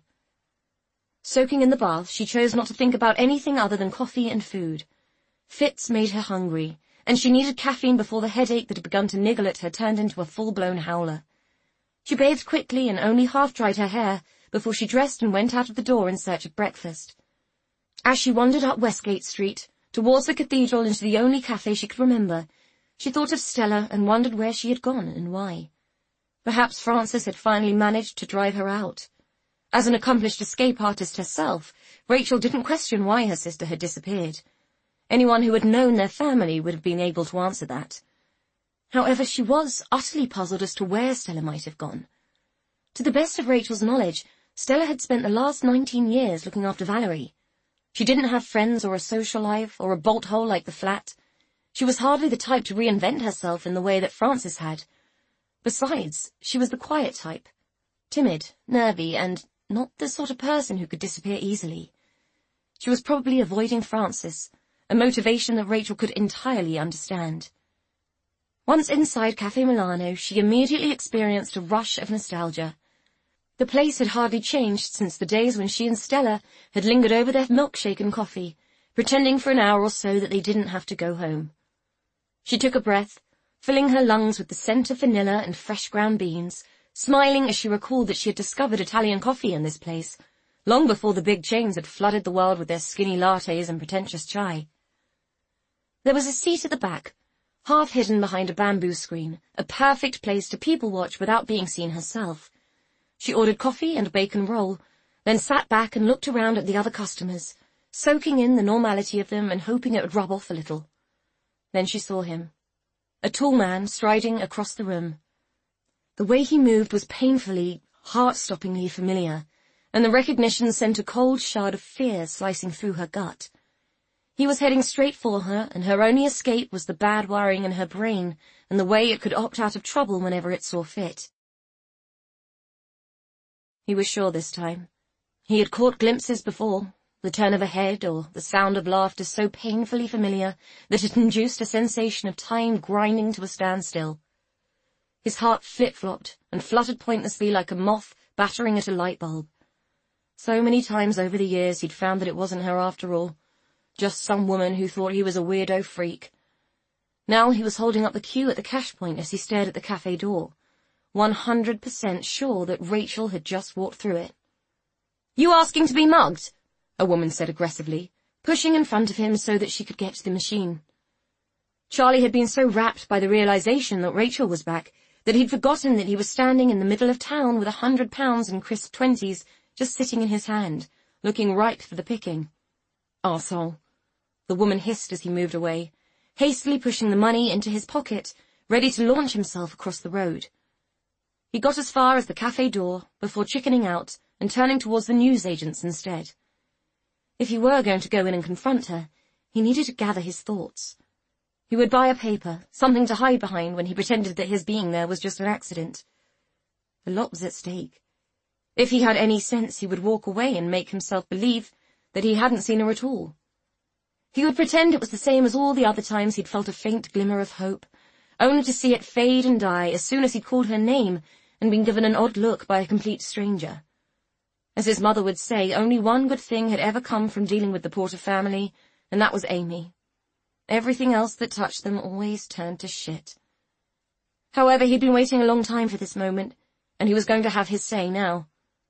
Speaker 2: Soaking in the bath, she chose not to think about anything other than coffee and food. Fits made her hungry, and she needed caffeine before the headache that had begun to niggle at her turned into a full-blown howler. She bathed quickly and only half-dried her hair before she dressed and went out of the door in search of breakfast. As she wandered up Westgate Street, towards the cathedral and to the only cafe she could remember, she thought of Stella and wondered where she had gone and why. Perhaps Frances had finally managed to drive her out. As an accomplished escape artist herself, Rachel didn't question why her sister had disappeared. Anyone who had known their family would have been able to answer that. However, she was utterly puzzled as to where Stella might have gone. To the best of Rachel's knowledge, Stella had spent the last nineteen years looking after Valerie. She didn't have friends or a social life or a bolt hole like the flat. She was hardly the type to reinvent herself in the way that Frances had. Besides, she was the quiet type. Timid, nervy, and not the sort of person who could disappear easily. She was probably avoiding Frances, a motivation that Rachel could entirely understand. Once inside Cafe Milano, she immediately experienced a rush of nostalgia. The place had hardly changed since the days when she and Stella had lingered over their milkshake and coffee, pretending for an hour or so that they didn't have to go home. She took a breath, filling her lungs with the scent of vanilla and fresh ground beans, smiling as she recalled that she had discovered Italian coffee in this place, long before the big chains had flooded the world with their skinny lattes and pretentious chai. There was a seat at the back, half hidden behind a bamboo screen, a perfect place to people-watch without being seen herself. She ordered coffee and a bacon roll, then sat back and looked around at the other customers, soaking in the normality of them and hoping it would rub off a little. Then she saw him, a tall man striding across the room. The way he moved was painfully, heart-stoppingly familiar, and the recognition sent a cold shard of fear slicing through her gut. He was heading straight for her, and her only escape was the bad wiring in her brain and the way it could opt out of trouble whenever it saw fit. He was sure this time. He had caught glimpses before, the turn of a head or the sound of laughter so painfully familiar that it induced a sensation of time grinding to a standstill. His heart flip-flopped and fluttered pointlessly like a moth battering at a light bulb. So many times over the years he'd found that it wasn't her after all, just some woman who thought he was a weirdo freak. Now he was holding up the queue at the cash point as he stared at the cafe door, one hundred percent sure that Rachel had just walked through it. "You asking to be mugged?" a woman said aggressively, pushing in front of him so that she could get to the machine. Charlie had been so rapt by the realization that Rachel was back that he'd forgotten that he was standing in the middle of town with a hundred pounds in crisp twenties just sitting in his hand, looking ripe for the picking. Arsehole. The woman hissed as he moved away, hastily pushing the money into his pocket, ready to launch himself across the road. He got as far as the cafe door before chickening out and turning towards the newsagents instead. If he were going to go in and confront her, he needed to gather his thoughts. He would buy a paper, something to hide behind when he pretended that his being there was just an accident. A lot was at stake. If he had any sense, he would walk away and make himself believe that he hadn't seen her at all. He would pretend it was the same as all the other times he'd felt a faint glimmer of hope, only to see it fade and die as soon as he'd called her name and been given an odd look by a complete stranger. As his mother would say, only one good thing had ever come from dealing with the Porter family, and that was Amy. Everything else that touched them always turned to shit. However, he'd been waiting a long time for this moment, and he was going to have his say now.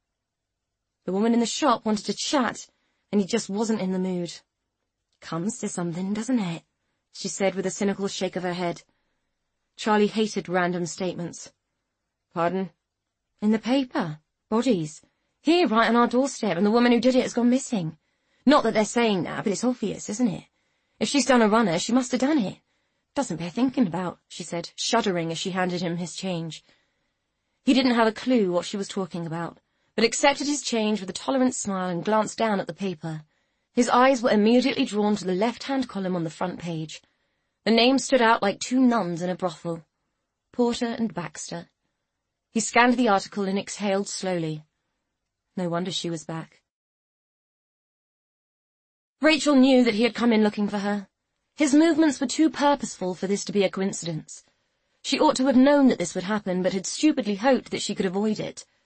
Speaker 2: The woman in the shop wanted to chat, and he just wasn't in the mood. "Comes to something, doesn't it?" she said with a cynical shake of her head. Charlie hated random statements. "Pardon?" "In the paper. Bodies. Here, right on our doorstep, and the woman who did it has gone missing. Not that they're saying that, but it's obvious, isn't it? If she's done a runner, she must have done it. Doesn't bear thinking about," she said, shuddering as she handed him his change. He didn't have a clue what she was talking about, but accepted his change with a tolerant smile and glanced down at the paper. His eyes were immediately drawn to the left-hand column on the front page. The names stood out like two nuns in a brothel. Porter and Baxter. He scanned the article and exhaled slowly. No wonder she was back. Rachel knew that he had come in looking for her. His movements were too purposeful for this to be a coincidence. She ought to have known that this would happen, but had stupidly hoped that she could avoid it.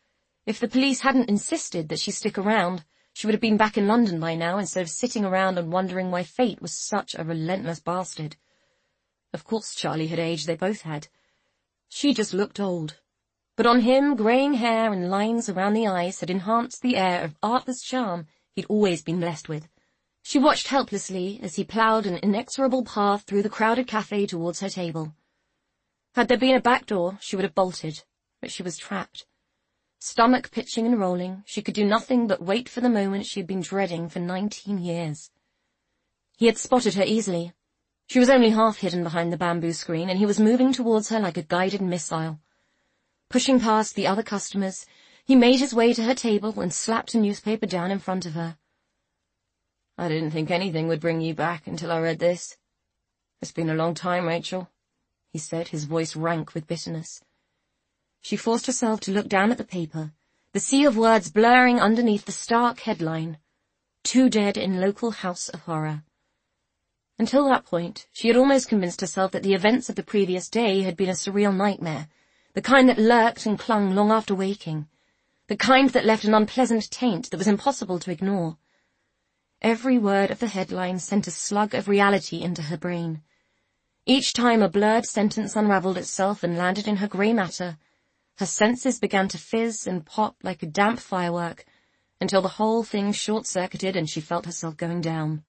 Speaker 2: If the police hadn't insisted that she stick around, she would have been back in London by now instead of sitting around and wondering why fate was such a relentless bastard. Of course Charlie had aged, they both had. She just looked old. But on him, greying hair and lines around the eyes had enhanced the air of artless charm he'd always been blessed with. She watched helplessly as he ploughed an inexorable path through the crowded cafe towards her table. Had there been a back door, she would have bolted, but she was trapped. Stomach pitching and rolling, she could do nothing but wait for the moment she had been dreading for nineteen years. He had spotted her easily. She was only half hidden behind the bamboo screen, and he was moving towards her like a guided missile. Pushing past the other customers, he made his way to her table and slapped a newspaper down in front of her. "I didn't think anything would bring you back until I read this. It's been a long time, Rachel," he said, his voice rank with bitterness. She forced herself to look down at the paper, the sea of words blurring underneath the stark headline, "Two Dead in Local House of Horror." Until that point, she had almost convinced herself that the events of the previous day had been a surreal nightmare, the kind that lurked and clung long after waking, the kind that left an unpleasant taint that was impossible to ignore. Every word of the headline sent a slug of reality into her brain. Each time a blurred sentence unravelled itself and landed in her grey matter, her senses began to fizz and pop like a damp firework, until the whole thing short-circuited and she felt herself going down.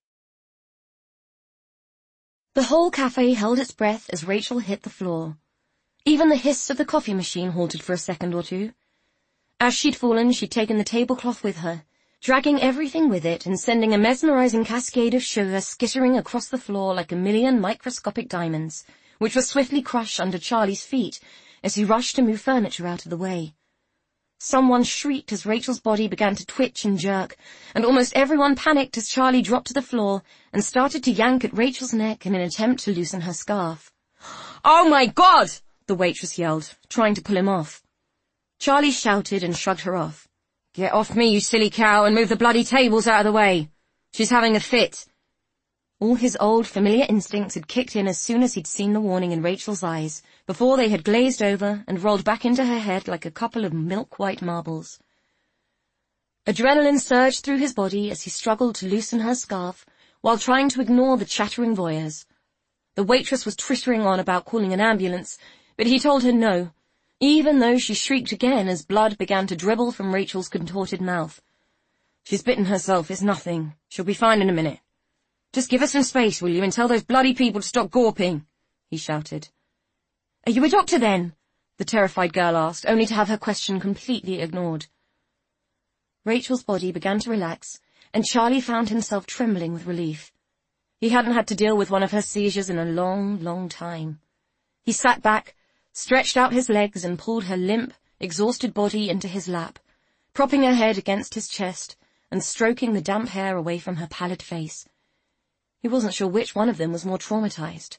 Speaker 2: The whole cafe held its breath as Rachel hit the floor. Even the hiss of the coffee machine halted for a second or two. As she'd fallen, she'd taken the tablecloth with her, dragging everything with it and sending a mesmerizing cascade of sugar skittering across the floor like a million microscopic diamonds, which were swiftly crushed under Charlie's feet as he rushed to move furniture out of the way. Someone shrieked as Rachel's body began to twitch and jerk, and almost everyone panicked as Charlie dropped to the floor and started to yank at Rachel's neck in an attempt to loosen her scarf. "Oh my God!" the waitress yelled, trying to pull him off. Charlie shouted and shrugged her off. "Get off me, you silly cow, and move the bloody tables out of the way. She's having a fit." All his old, familiar instincts had kicked in as soon as he'd seen the warning in Rachel's eyes, before they had glazed over and rolled back into her head like a couple of milk-white marbles. Adrenaline surged through his body as he struggled to loosen her scarf, while trying to ignore the chattering voyeurs. The waitress was twittering on about calling an ambulance, but he told her no, even though she shrieked again as blood began to dribble from Rachel's contorted mouth. "She's bitten herself, it's nothing. She'll be fine in a minute. Just give her some space, will you, and tell those bloody people to stop gawping," he shouted. "Are you a doctor, then?" the terrified girl asked, only to have her question completely ignored. Rachel's body began to relax, and Charlie found himself trembling with relief. He hadn't had to deal with one of her seizures in a long, long time. He sat back, stretched out his legs, and pulled her limp, exhausted body into his lap, propping her head against his chest and stroking the damp hair away from her pallid face. He wasn't sure which one of them was more traumatized.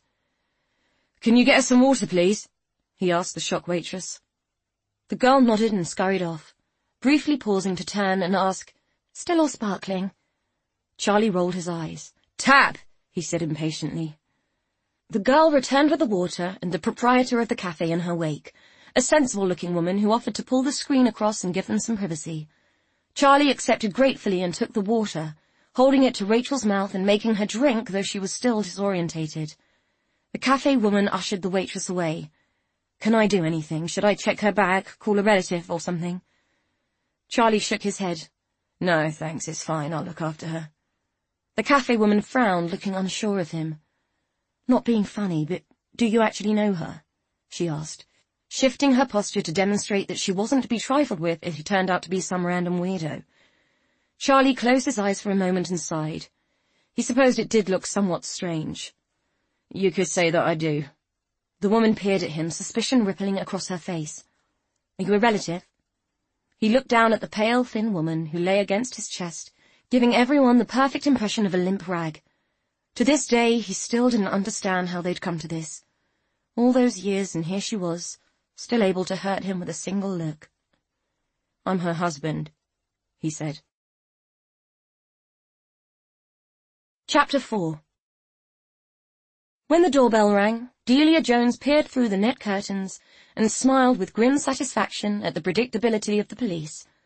Speaker 2: "Can you get us some water, please?" he asked the shock waitress. The girl nodded and scurried off, briefly pausing to turn and ask, "Still or sparkling?" Charlie rolled his eyes. "Tap!" he said impatiently. The girl returned with the water and the proprietor of the cafe in her wake, a sensible-looking woman who offered to pull the screen across and give them some privacy. Charlie accepted gratefully and took the water, holding it to Rachel's mouth and making her drink, though she was still disorientated. The cafe woman ushered the waitress away. "Can I do anything? Should I check her bag, call a relative or something?" Charlie shook his head. "No, thanks, it's fine, I'll look after her." The cafe woman frowned, looking unsure of him. "Not being funny, but do you actually know her?" she asked, shifting her posture to demonstrate that she wasn't to be trifled with if he turned out to be some random weirdo. Charlie closed his eyes for a moment and sighed. He supposed it did look somewhat strange. "You could say that I do." The woman peered at him, suspicion rippling across her face. "Are you a relative?" He looked down at the pale, thin woman who lay against his chest, giving everyone the perfect impression of a limp rag. To this day, he still didn't understand how they'd come to this. All those years, and here she was, still able to hurt him with a single look. "I'm her husband," he said. Chapter four. When the doorbell rang, Delia Jones peered through the net curtains and smiled with grim satisfaction at the predictability of the police.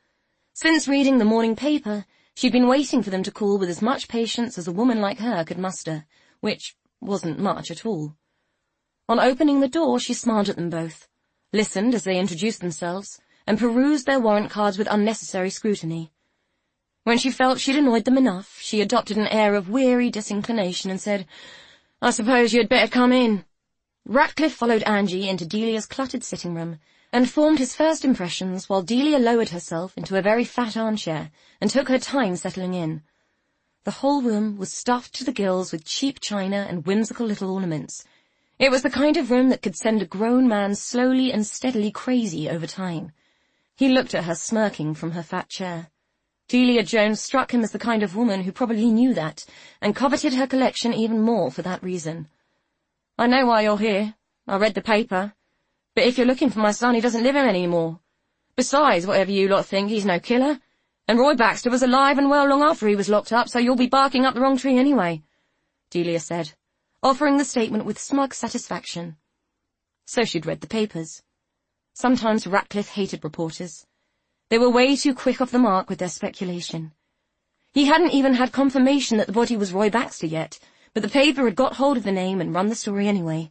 Speaker 2: Since reading the morning paper, she'd been waiting for them to call with as much patience as a woman like her could muster, which wasn't much at all. On opening the door, she smiled at them both, listened as they introduced themselves, and perused their warrant cards with unnecessary scrutiny. When she felt she'd annoyed them enough, she adopted an air of weary disinclination and said, "I suppose you'd better come in." Ratcliffe followed Angie into Delia's cluttered sitting room and formed his first impressions while Delia lowered herself into a very fat armchair and took her time settling in. The whole room was stuffed to the gills with cheap china and whimsical little ornaments. It was the kind of room that could send a grown man slowly and steadily crazy over time. He looked at her smirking from her fat chair. Delia Jones struck him as the kind of woman who probably knew that, and coveted her collection even more for that reason. "I know why you're here. I read the paper. But if you're looking for my son, he doesn't live here anymore. Besides, whatever you lot think, he's no killer. And Roy Baxter was alive and well long after he was locked up, so you'll be barking up the wrong tree anyway," Delia said, offering the statement with smug satisfaction. So she'd read the papers. Sometimes Ratcliffe hated reporters. They were way too quick off the mark with their speculation. He hadn't even had confirmation that the body was Roy Baxter yet, but the paper had got hold of the name and run the story anyway.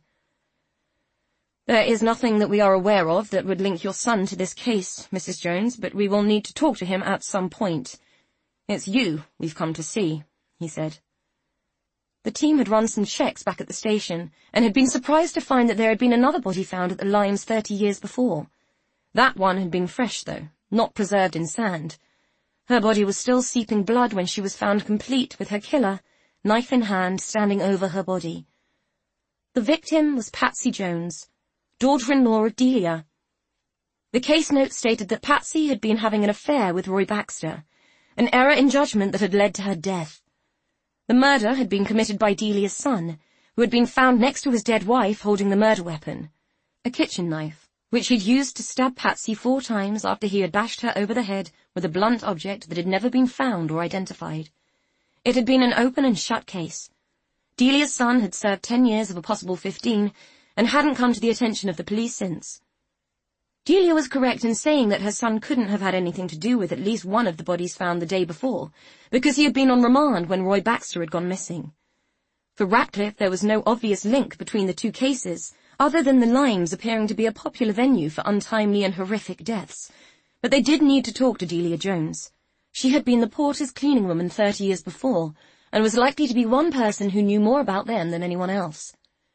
Speaker 2: "There is nothing that we are aware of that would link your son to this case, Missus Jones, but we will need to talk to him at some point. It's you we've come to see," he said. The team had run some checks back at the station and had been surprised to find that there had been another body found at the Limes thirty years before. That one had been fresh, though, not preserved in sand. Her body was still seeping blood when she was found complete with her killer, knife in hand, standing over her body. The victim was Patsy Jones, daughter-in-law of Delia. The case note stated that Patsy had been having an affair with Roy Baxter, an error in judgment that had led to her death. The murder had been committed by Delia's son, who had been found next to his dead wife holding the murder weapon, a kitchen knife, which he'd used to stab Patsy four times after he had bashed her over the head with a blunt object that had never been found or identified. It had been an open and shut case. Delia's son had served ten years of a possible fifteen, and hadn't come to the attention of the police since. Delia was correct in saying that her son couldn't have had anything to do with at least one of the bodies found the day before, because he had been on remand when Roy Baxter had gone missing. For Ratcliffe, there was no obvious link between the two cases, other than the Limes appearing to be a popular venue for untimely and horrific deaths. But they did need to talk to Delia Jones. She had been the porter's cleaning woman thirty years before, and was likely to be one person who knew more about them than anyone else.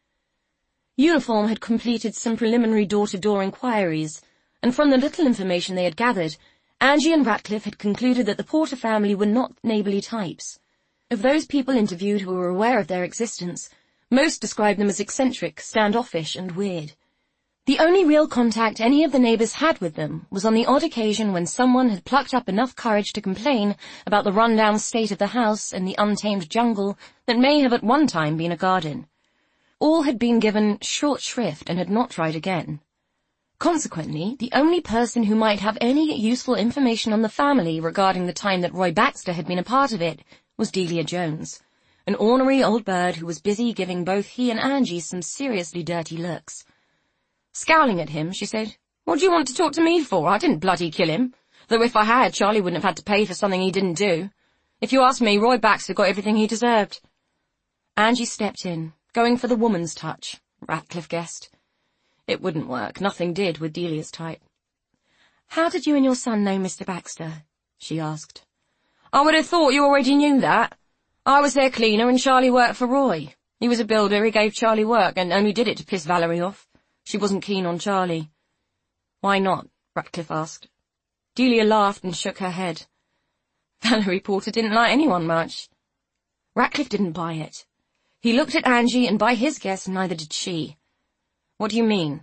Speaker 2: Uniform had completed some preliminary door-to-door inquiries, and from the little information they had gathered, Angie and Ratcliffe had concluded that the Porter family were not neighbourly types. Of those people interviewed who were aware of their existence, most described them as eccentric, standoffish, and weird. The only real contact any of the neighbours had with them was on the odd occasion when someone had plucked up enough courage to complain about the run-down state of the house and the untamed jungle that may have at one time been a garden. All had been given short shrift and had not tried again. Consequently, the only person who might have any useful information on the family regarding the time that Roy Baxter had been a part of it was Delia Jones, an ornery old bird who was busy giving both he and Angie some seriously dirty looks. Scowling at him, she said, "What do you want to talk to me for? I didn't bloody kill him. Though if I had, Charlie wouldn't have had to pay for something he didn't do. If you ask me, Roy Baxter got everything he deserved." Angie stepped in, going for the woman's touch, Ratcliffe guessed. It wouldn't work. Nothing did with Delia's type. "How did you and your son know Mister Baxter?" she asked. "I would have thought you already knew that. I was their cleaner and Charlie worked for Roy. He was a builder, he gave Charlie work, and only did it to piss Valerie off. She wasn't keen on Charlie." "Why not?" Ratcliffe asked. Delia laughed and shook her head. Valerie Porter didn't like anyone much. Ratcliffe didn't buy it. He looked at Angie, and by his guess, neither did she. "What do you mean?"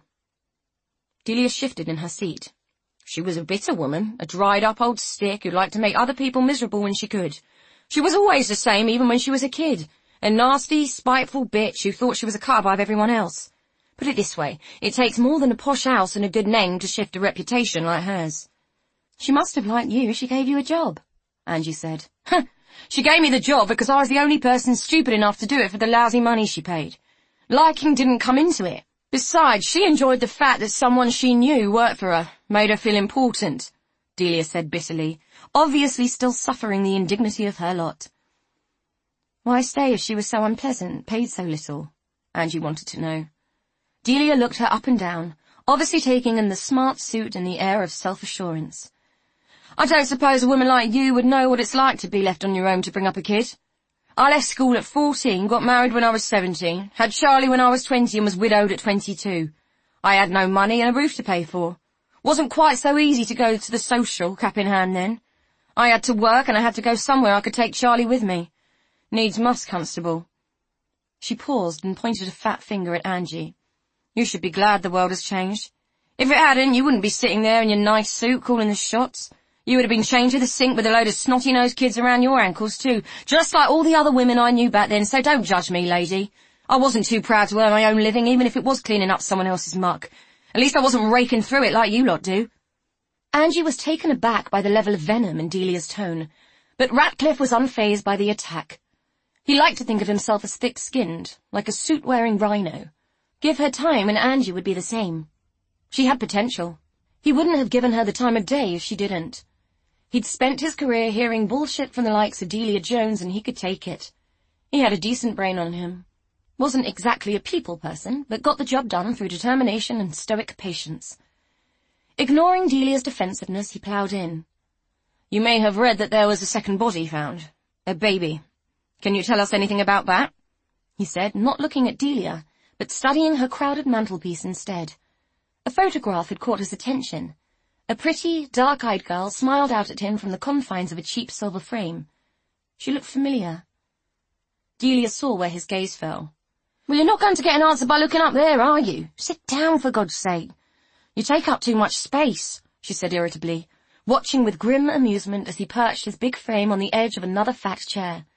Speaker 2: Delia shifted in her seat. She was a bitter woman, a dried-up old stick who liked to make other people miserable when she could. She was always the same, even when she was a kid, a nasty, spiteful bitch who thought she was a cut above everyone else. Put it this way, it takes more than a posh house and a good name to shift a reputation like hers. "She must have liked you if she gave you a job," Angie said. "Huh, she gave me the job because I was the only person stupid enough to do it for the lousy money she paid. Liking didn't come into it. Besides, she enjoyed the fact that someone she knew worked for her, made her feel important," Delia said bitterly. obviously still suffering the indignity of her lot. Why stay if she was so unpleasant, paid so little? Angie wanted to know. Delia looked her up and down, obviously taking in the smart suit and the air of self-assurance. I don't suppose a woman like you would know what it's like to be left on your own to bring up a kid. I left school at fourteen, got married when I was seventeen, had Charlie when I was twenty and was widowed at twenty-two. I had no money and a roof to pay for. Wasn't quite so easy to go to the social, cap in hand then. I had to work and I had to go somewhere I could take Charlie with me. Needs must, Constable. She paused and pointed a fat finger at Angie. You should be glad the world has changed. If it hadn't, you wouldn't be sitting there in your nice suit calling the shots. You would have been chained to the sink with a load of snotty-nosed kids around your ankles too, just like all the other women I knew back then, so don't judge me, lady. I wasn't too proud to earn my own living, even if it was cleaning up someone else's muck. At least I wasn't raking through it like you lot do. Angie was taken aback by the level of venom in Delia's tone, but Ratcliffe was unfazed by the attack. He liked to think of himself as thick-skinned, like a suit-wearing rhino. Give her time and Angie would be the same. She had potential. He wouldn't have given her the time of day if she didn't. He'd spent his career hearing bullshit from the likes of Delia Jones and he could take it. He had a decent brain on him. Wasn't exactly a people person, but got the job done through determination and stoic patience. Ignoring Delia's defensiveness, he ploughed in. You may have read that there was a second body found. A baby. Can you tell us anything about that? He said, not looking at Delia, but studying her crowded mantelpiece instead. A photograph had caught his attention. A pretty, dark-eyed girl smiled out at him from the confines of a cheap silver frame. She looked familiar. Delia saw where his gaze fell. Well, you're not going to get an answer by looking up there, are you? Sit down, for God's sake. You take up too much space, she said irritably, watching with grim amusement as he perched his big frame on the edge of another fat chair.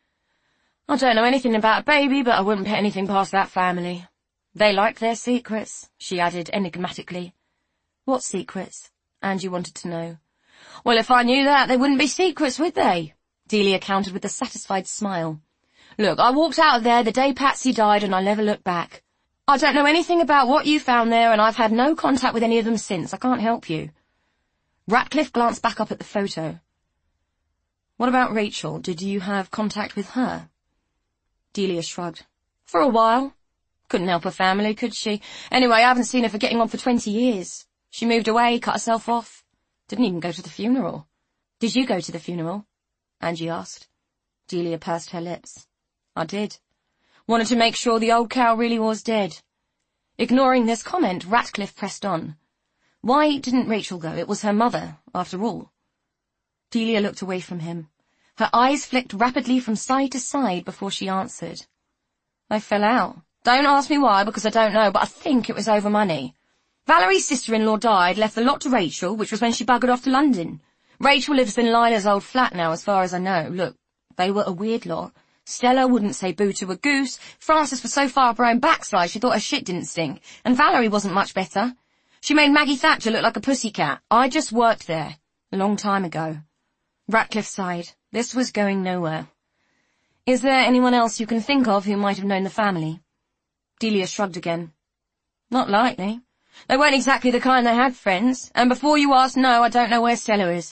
Speaker 2: I don't know anything about a baby, but I wouldn't put anything past that family. They like their secrets, she added enigmatically. What secrets? Angie wanted to know. Well, if I knew that, they wouldn't be secrets, would they? Delia countered with a satisfied smile. Look, I walked out of there the day Patsy died and I never looked back. I don't know anything about what you found there and I've had no contact with any of them since. I can't help you. Ratcliffe glanced back up at the photo. What about Rachel? Did you have contact with her? Delia shrugged. For a while. Couldn't help her family, could she? Anyway, I haven't seen her for getting on for twenty years. She moved away, cut herself off. Didn't even go to the funeral. Did you go to the funeral? Angie asked. Delia pursed her lips. I did. Wanted to make sure the old cow really was dead. Ignoring this comment, Ratcliffe pressed on. Why didn't Rachel go? It was her mother, after all. Delia looked away from him. Her eyes flicked rapidly from side to side before she answered. I fell out. Don't ask me why, because I don't know, but I think it was over money. Valerie's sister-in-law died, left the lot to Rachel, which was when she buggered off to London. Rachel lives in Lila's old flat now, as far as I know. Look, they were a weird lot. Stella wouldn't say boo to a goose. Frances was so far up her own backside she thought her shit didn't stink. And Valerie wasn't much better. She made Maggie Thatcher look like a pussycat. I just worked there. A long time ago. Ratcliffe sighed. This was going nowhere. Is there anyone else you can think of who might have known the family? Delia shrugged again. Not likely. They weren't exactly the kind that had friends. And before you ask, no, I don't know where Stella is.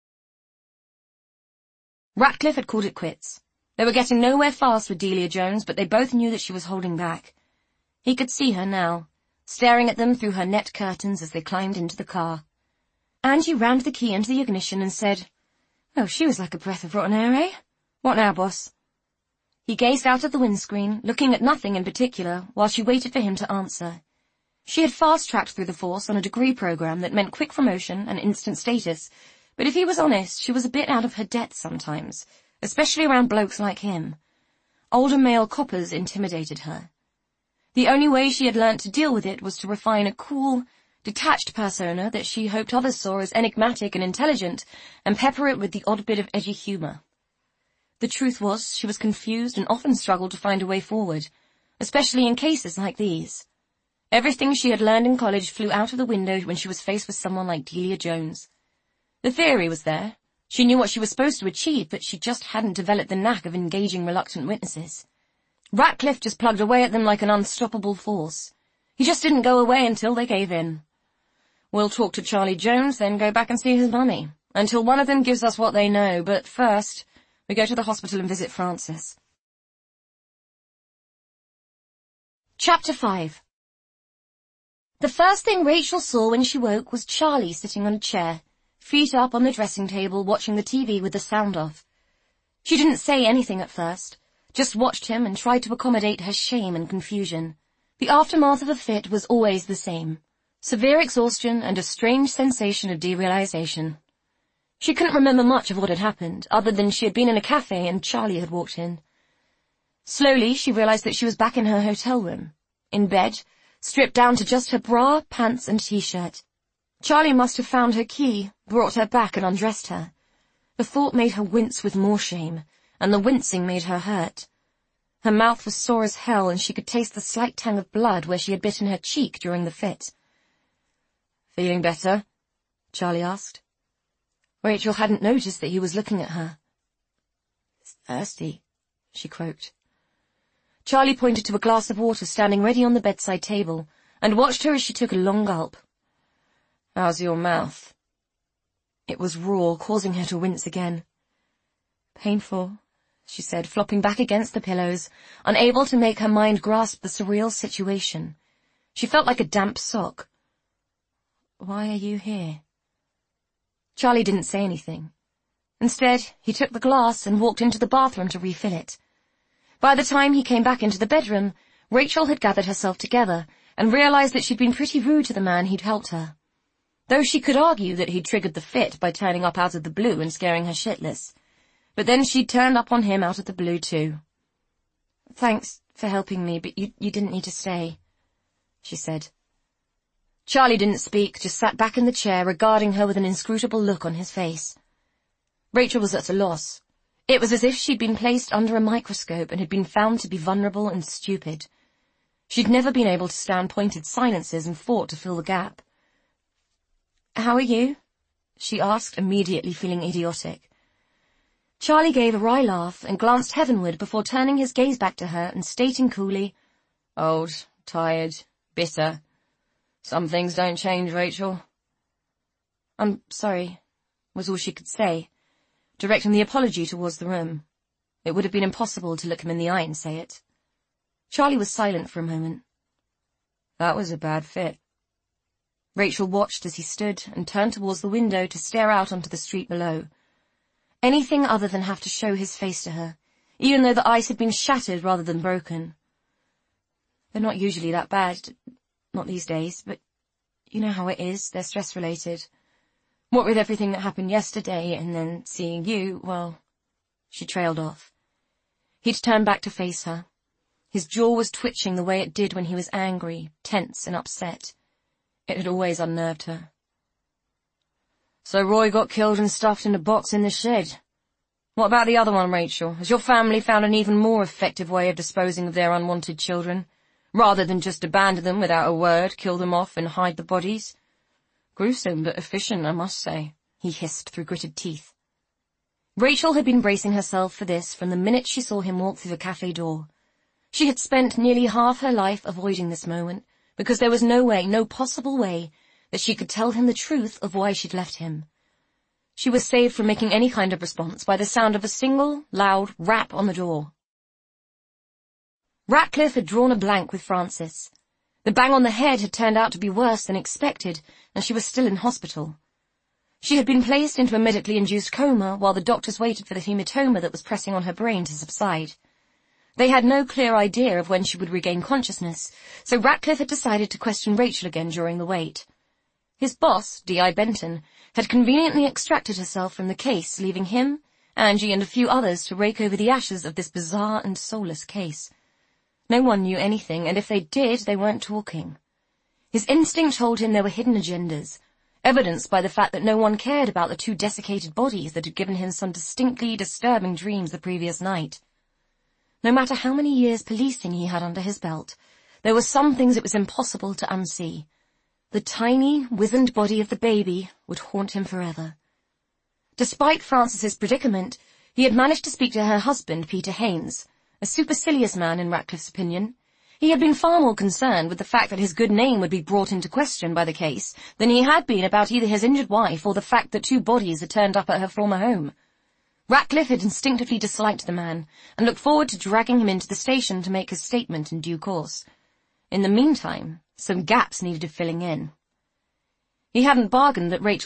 Speaker 2: Ratcliffe had called it quits. They were getting nowhere fast with Delia Jones, but they both knew that she was holding back. He could see her now, staring at them through her net curtains as they climbed into the car. Angie rammed the key into the ignition and said, Oh, she was like a breath of rotten air, eh? What now, boss? He gazed out of the windscreen, looking at nothing in particular, while she waited for him to answer. She had fast-tracked through the force on a degree program that meant quick promotion and instant status, but if he was honest, she was a bit out of her depth sometimes, especially around blokes like him. Older male coppers intimidated her. The only way she had learnt to deal with it was to refine a cool, detached persona that she hoped others saw as enigmatic and intelligent, and pepper it with the odd bit of edgy humour. The truth was, she was confused and often struggled to find a way forward, especially in cases like these. Everything she had learned in college flew out of the window when she was faced with someone like Delia Jones. The theory was there. She knew what she was supposed to achieve, but she just hadn't developed the knack of engaging reluctant witnesses. Ratcliffe just plugged away at them like an unstoppable force. He just didn't go away until they gave in. We'll talk to Charlie Jones, then go back and see his mummy. until one of them gives us what they know, but first, we go to the hospital and visit Francis. Chapter five. The first thing Rachel saw when she woke was Charlie sitting on a chair, feet up on the dressing table, watching the T V with the sound off. She didn't say anything at first, just watched him and tried to accommodate her shame and confusion. The aftermath of a fit was always the same. Severe exhaustion and a strange sensation of derealization. She couldn't remember much of what had happened, other than she had been in a cafe and Charlie had walked in. Slowly, she realized that she was back in her hotel room, in bed, stripped down to just her bra, pants, and t-shirt. Charlie must have found her key, brought her back and undressed her. The thought made her wince with more shame, and the wincing made her hurt. Her mouth was sore as hell, and she could taste the slight tang of blood where she had bitten her cheek during the fit. "Feeling better?" Charlie asked. Rachel hadn't noticed that he was looking at her. "It's thirsty," she croaked. Charlie pointed to a glass of water standing ready on the bedside table, and watched her as she took a long gulp. "How's your mouth?" It was raw, causing her to wince again. "Painful," she said, flopping back against the pillows, unable to make her mind grasp the surreal situation. She felt like a damp sock. "Why are you here?" Charlie didn't say anything. Instead, he took the glass and walked into the bathroom to refill it. By the time he came back into the bedroom, Rachel had gathered herself together and realized that she'd been pretty rude to the man who'd helped her. Though she could argue that he'd triggered the fit by turning up out of the blue and scaring her shitless. But then she'd turned up on him out of the blue too. "Thanks for helping me, but you, you didn't need to stay," she said. Charlie didn't speak, just sat back in the chair, regarding her with an inscrutable look on his face. Rachel was at a loss. It was as if she'd been placed under a microscope and had been found to be vulnerable and stupid. She'd never been able to stand pointed silences and fought to fill the gap. "How are you?" she asked, immediately feeling idiotic. Charlie gave a wry laugh and glanced heavenward before turning his gaze back to her and stating coolly, "Old, tired, bitter. Some things don't change, Rachel." "I'm sorry," was all she could say, directing the apology towards the room. It would have been impossible to look him in the eye and say it. Charlie was silent for a moment. "That was a bad fit." Rachel watched as he stood and turned towards the window to stare out onto the street below. Anything other than have to show his face to her, even though the ice had been shattered rather than broken. "They're not usually that bad, not these days, but you know how it is, they're stress-related. What with everything that happened yesterday and then seeing you, well..." She trailed off. He'd turned back to face her. His jaw was twitching the way it did when he was angry, tense and upset. It had always unnerved her. "So Roy got killed and stuffed in a box in the shed. What about the other one, Rachel? Has your family found an even more effective way of disposing of their unwanted children, rather than just abandon them without a word, kill them off and hide the bodies? Gruesome but efficient, I must say," he hissed through gritted teeth. Rachel had been bracing herself for this from the minute she saw him walk through the cafe door. She had spent nearly half her life avoiding this moment, because there was no way, no possible way, that she could tell him the truth of why she'd left him. She was saved from making any kind of response by the sound of a single, loud rap on the door. Ratcliffe had drawn a blank with Francis. The bang on the head had turned out to be worse than expected, and she was still in hospital. She had been placed into a medically induced coma while the doctors waited for the hematoma that was pressing on her brain to subside. They had no clear idea of when she would regain consciousness, so Ratcliffe had decided to question Rachel again during the wait. His boss, D I Benton, had conveniently extracted herself from the case, leaving him, Angie, and a few others to rake over the ashes of this bizarre and soulless case. No one knew anything, and if they did, they weren't talking. His instinct told him there were hidden agendas, evidenced by the fact that no one cared about the two desiccated bodies that had given him some distinctly disturbing dreams the previous night. No matter how many years policing he had under his belt, there were some things it was impossible to unsee. The tiny, wizened body of the baby would haunt him forever. Despite Francis's predicament, he had managed to speak to her husband, Peter Haynes, a supercilious man in Ratcliffe's opinion. He had been far more concerned with the fact that his good name would be brought into question by the case than he had been about either his injured wife or the fact that two bodies had turned up at her former home. Ratcliffe had instinctively disliked the man and looked forward to dragging him into the station to make his statement in due course. In the meantime, some gaps needed filling in. He hadn't bargained that Rachel